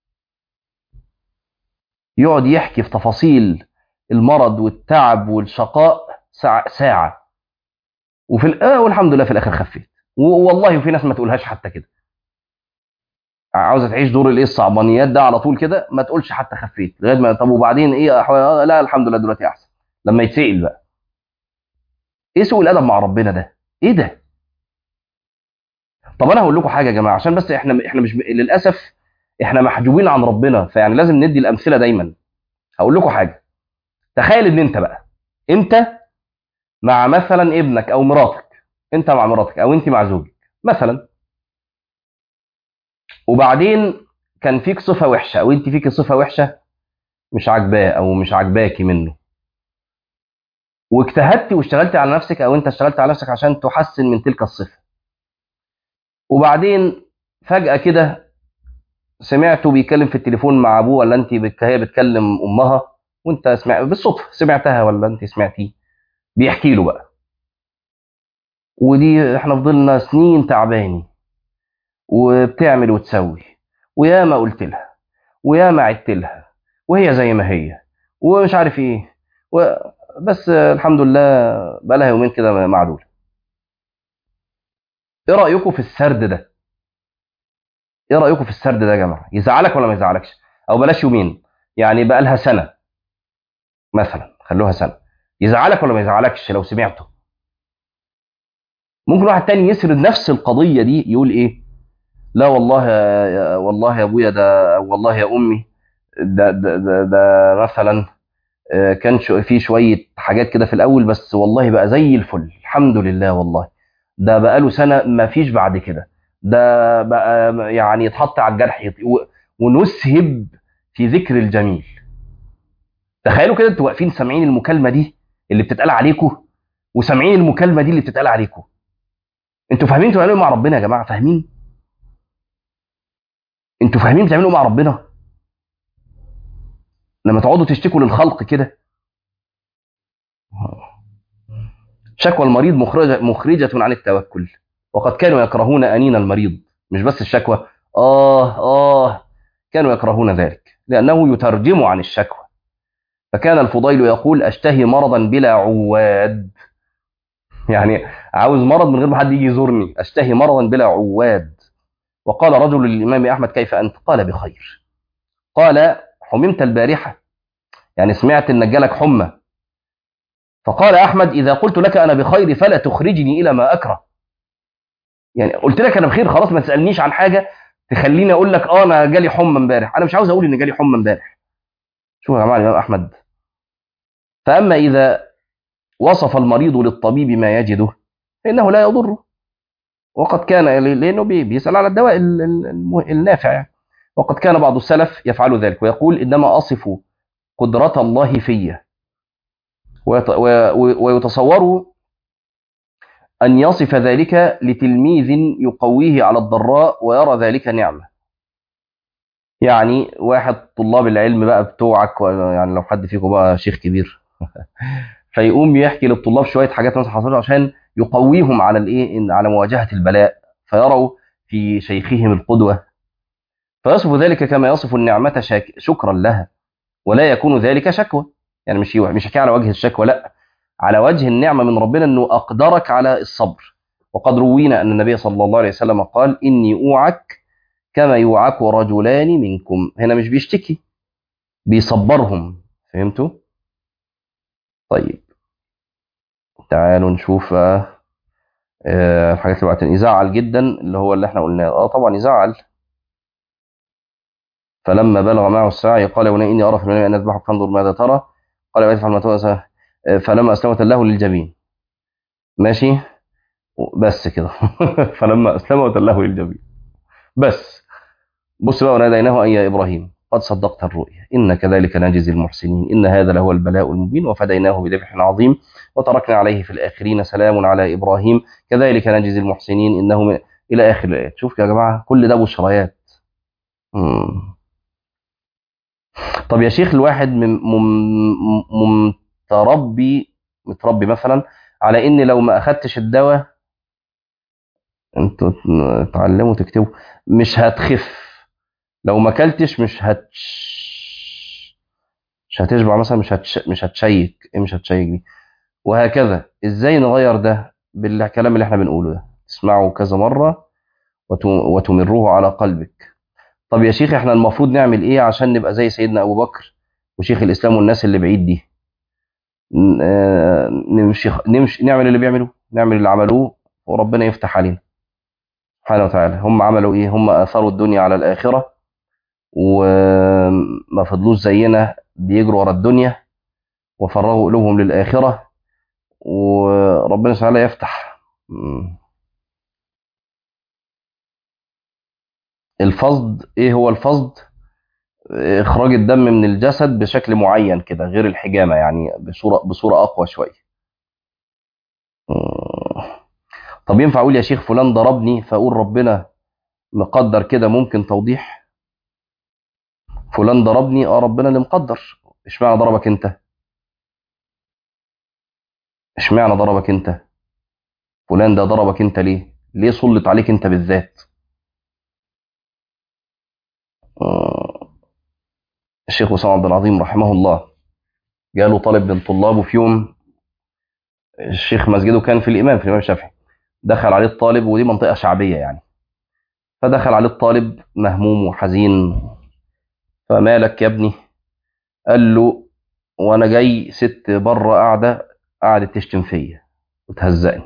يقعد يحكي في تفاصيل المرض والتعب والشقاء ساعه وفي والحمد لله في الاخر خفيت. والله وفي ناس ما تقولهاش حتى كده. عاوزه تعيش دور الايه الصعبانيات ده على طول كده، ما تقولش حتى خفيت لغايه ما طب وبعدين ايه لا الحمد لله دلوقتي احسن. لما يتسال بقى ايه سوء الادب مع ربنا ده؟ ايه ده؟ طب انا هقول لكم حاجه يا جماعه، عشان بس احنا مش للاسف احنا محجوبين عن ربنا، فيعني لازم ندي الامثله دايما. هقول لكم حاجه. تخيل ان انت بقى، انت مع مثلا ابنك او مراتك، انت مع مراتك او انت مع زوجك مثلا، وبعدين كان فيك صفه وحشه او انت فيك صفه وحشه مش عاجباه او مش عاجباكي منه، واجتهدتي واشتغلتي على نفسك او انت اشتغلت على نفسك عشان تحسن من تلك الصفه، وبعدين فجاه كده سمعته بيتكلم في التليفون مع ابوه، ولا انت هي بتكلم امها وانت بالصدفه سمعتها ولا انت سمعتيه بيحكي له بقى، ودي احنا فضلنا سنين تعباني وبتعمل وتسوي، ويا ما قلت لها ويا ما عدت لها وهي زي ما هي ومش عارف ايه بس الحمد لله بقى لها يومين كده معدول. ايه رايكم في السرد ده؟ ايه رايكم في السرد ده يا جماعه؟ يزعلك ولا ما يزعلكش؟ او بلاش يومين، يعني بقى لها سنه مثلا، خلوها سنه. يزعلك ولا ما يزعلكش لو سمعته؟ ممكن واحد تاني يسرد نفس القضيه دي يقول ايه؟ لا والله والله يا ابويا ده، والله يا امي ده مثلا كان في شويه حاجات كده في الاول، بس والله بقى زي الفل الحمد لله، والله ده بقى له سنه ما فيش بعد كده، ده بقى يعني يتحط على الجرح ونسهب في ذكر الجميل. تخيلوا كده انتوا واقفين سامعين المكالمه دي اللي بتتقال عليكم، وسامعين المكالمه دي اللي بتتقال عليكم. انتوا فاهمين انتوا بتعملوا إيه مع ربنا يا جماعه؟ فاهمين؟ انتوا فاهمين بتعملوا إيه مع ربنا لما تقعدوا تشتكوا للخلق كده؟ شكوى المريض مخرجة عن التوكل، وقد كانوا يكرهون أنين المريض. مش بس الشكوى، كانوا يكرهون ذلك لأنه يترجم عن الشكوى. فكان الفضيل يقول أشتهي مرضا بلا عواد، يعني عاوز مرض من غير ما حد يجي يزورني، أشتهي مرضا بلا عواد. وقال رجل للإمام أحمد كيف أنت؟ قال بخير. قال حممت البارحة، يعني سمعت إن جالك حمى. فقال أحمد إذا قلت لك أنا بخير فلا تخرجني إلى ما أكره. يعني قلت لك أنا بخير خلاص، ما تسألنيش عن حاجة تخليني أقول لك أنا جالي حمى امبارح. أنا مش عاوز أقول إن جالي حمى امبارح. شوفوا يا جماعة الإمام أحمد. فأما إذا وصف المريض للطبيب ما يجده فإنه لا يضره، وقد كان لأنه بيسأل على الدواء النافع يعني. وقد كان بعض السلف يفعل ذلك ويقول إنما أصف قدرة الله في، ويتصوروا أن يصف ذلك لتلميذ يقويه على الضراء ويرى ذلك نعمة. يعني واحد طلاب العلم بقى بتوعك، يعني لو حد فيكم بقى شيخ كبير فيقوم يحكي للطلاب شوية حاجات مثلا حصلت عشان يقويهم على على مواجهة البلاء، فيروا في شيخهم القدوة، فيصف ذلك كما يصف النعمة شكرا لها، ولا يكون ذلك شكوى. يعني مش حكاية على وجه الشكوى، لا، على وجه النعمة من ربنا أنه أقدرك على الصبر. وقد روينا أن النبي صلى الله عليه وسلم قال: إني أوعك كما يوعك رجلان منكم. هنا مش بيشتكي، بيصبرهم. فهمتوا؟ طيب، تعالوا نشوف الحاجات اللي بعدين. يزعل جدا اللي هو اللي احنا قلناه. طبعا يزعل. فلما بلغ معه السعي قال: يا بني اني ارى في المنام ان اذبحك فانظر ماذا ترى. قال: ويدفع ما تؤسى. فلما اسلمت له للجبين. ماشي، بس كده. فلما اسلمت له للجبين بس. بص بقى: وناديناه أن يا إبراهيم قد صدقت الرؤيا إن كذلك نجزي المحسنين إن هذا لهو البلاء المبين وفديناه بذبح عظيم وتركنا عليه في الآخرين سلام على إبراهيم كذلك نجزي المحسنين إنه من... إلى آخر الآيات. شوف يا جماعة، كل ده بشريات. مم. طب يا شيخ، الواحد متربي مثلا على إن لو ما أخدتش الدواء، انتوا اتعلموا تكتبوا، مش هتخف. لو ما اكلتش مش هتشبع مثلا، مش هتشيك. ايه مش هتشيك دي؟ وهكذا. ازاي نغير ده بالكلام اللي احنا بنقوله ده؟ تسمعه كذا مرة وتمره على قلبك. طب يا شيخ، احنا المفروض نعمل ايه عشان نبقى زي سيدنا ابو بكر وشيخ الاسلام والناس اللي بعيد دي؟ نمشي نعمل اللي بيعملوه، نعمل اللي عملوه، وربنا يفتح علينا سبحانه وتعالى. هم عملوا ايه؟ هم اثروا الدنيا على الاخرة، وما فضلوش زينا بيجروا ورا الدنيا، وفرغوا قلوبهم للآخرة، وربنا تعالى يفتح. الفصد، ايه هو الفصد؟ اخراج الدم من الجسد بشكل معين كده، غير الحجامة، يعني بصورة اقوى شوية. طب ينفع اقول يا شيخ فلان ضربني فاقول ربنا مقدر كده؟ ممكن توضيح؟ فلان ضربني، ربنا اللي مقدر. اشمعنى ضربك انت؟ اشمعنى ضربك انت؟ فلان ده ضربك انت ليه؟ ليه سلط عليك انت بالذات؟ الشيخ أسامة عبد العظيم رحمه الله جاله طالب من طلابه في يوم. الشيخ مسجده كان في الإمام الشافعي. دخل عليه الطالب، ودي منطقة شعبية يعني. فدخل عليه الطالب مهموم وحزين: فمالك يا ابني؟ قال له: وانا جاي ست بره قعدت تشتم فيا وتهزقني.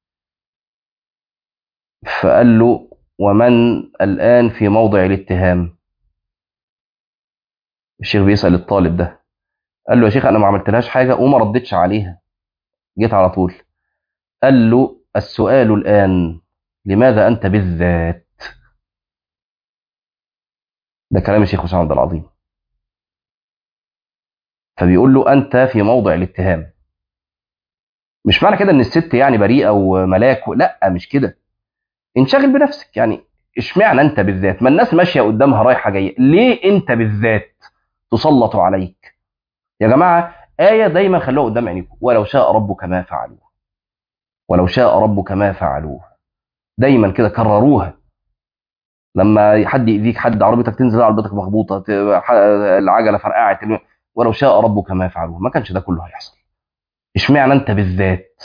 فقال له: ومن الآن في موضع الاتهام؟ الشيخ بيسأل الطالب ده. قال له: يا شيخ انا ما عملتلهاش حاجة وما ردتش عليها، جيت على طول. قال له: السؤال الآن لماذا أنت بالذات؟ ده كلام الشيخ أسامة عبد العظيم. فبيقول له: أنت في موضع الاتهام. مش معنى كده إن الست يعني بريئة وملاك، لا مش كده. انشغل بنفسك يعني. اشمعنى أنت بالذات؟ ما الناس ماشية قدامها رايحة جاية، ليه أنت بالذات تسلط عليك؟ يا جماعة، آية دايما خلوها قدام عينيكم: ولو شاء ربك ما فعلوه. ولو شاء ربك ما فعلوه. دايما كده كرروها. لما حد يأذيك، حد عربيتك تنزل عربيتك مخبوطه، العجله فرقعت، ولو شاء ربك ما يفعلوه. ما كانش ده كله هيحصل. اشمعنى انت بالذات؟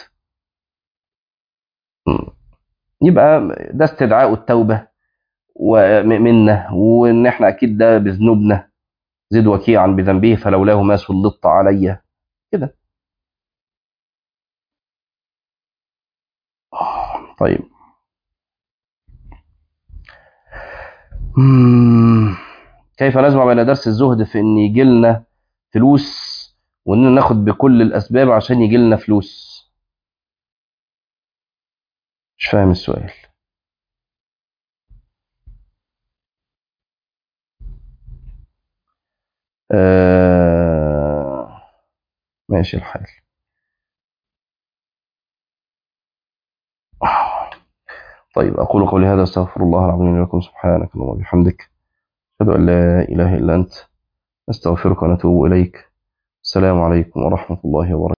م. يبقى ده استدعاء التوبه ومنا، وان احنا اكيد ده بذنوبنا. زد وكيعا بذنبه فلولاه ما سلطت علي كده. طيب. مم. كيف نجمع بين درس الزهد في ان يجي لنا فلوس، واننا ناخد بكل الاسباب عشان يجي لنا فلوس؟ مش فاهم السؤال. ماشي الحال. طيب أقول قولي هذا، أستغفر الله العظيم لي ولكم، سبحانك اللهم وبحمدك، أشهد أن لا إله إلا أنت، نستغفرك ونتوب إليك. السلام عليكم ورحمة الله وبركاته.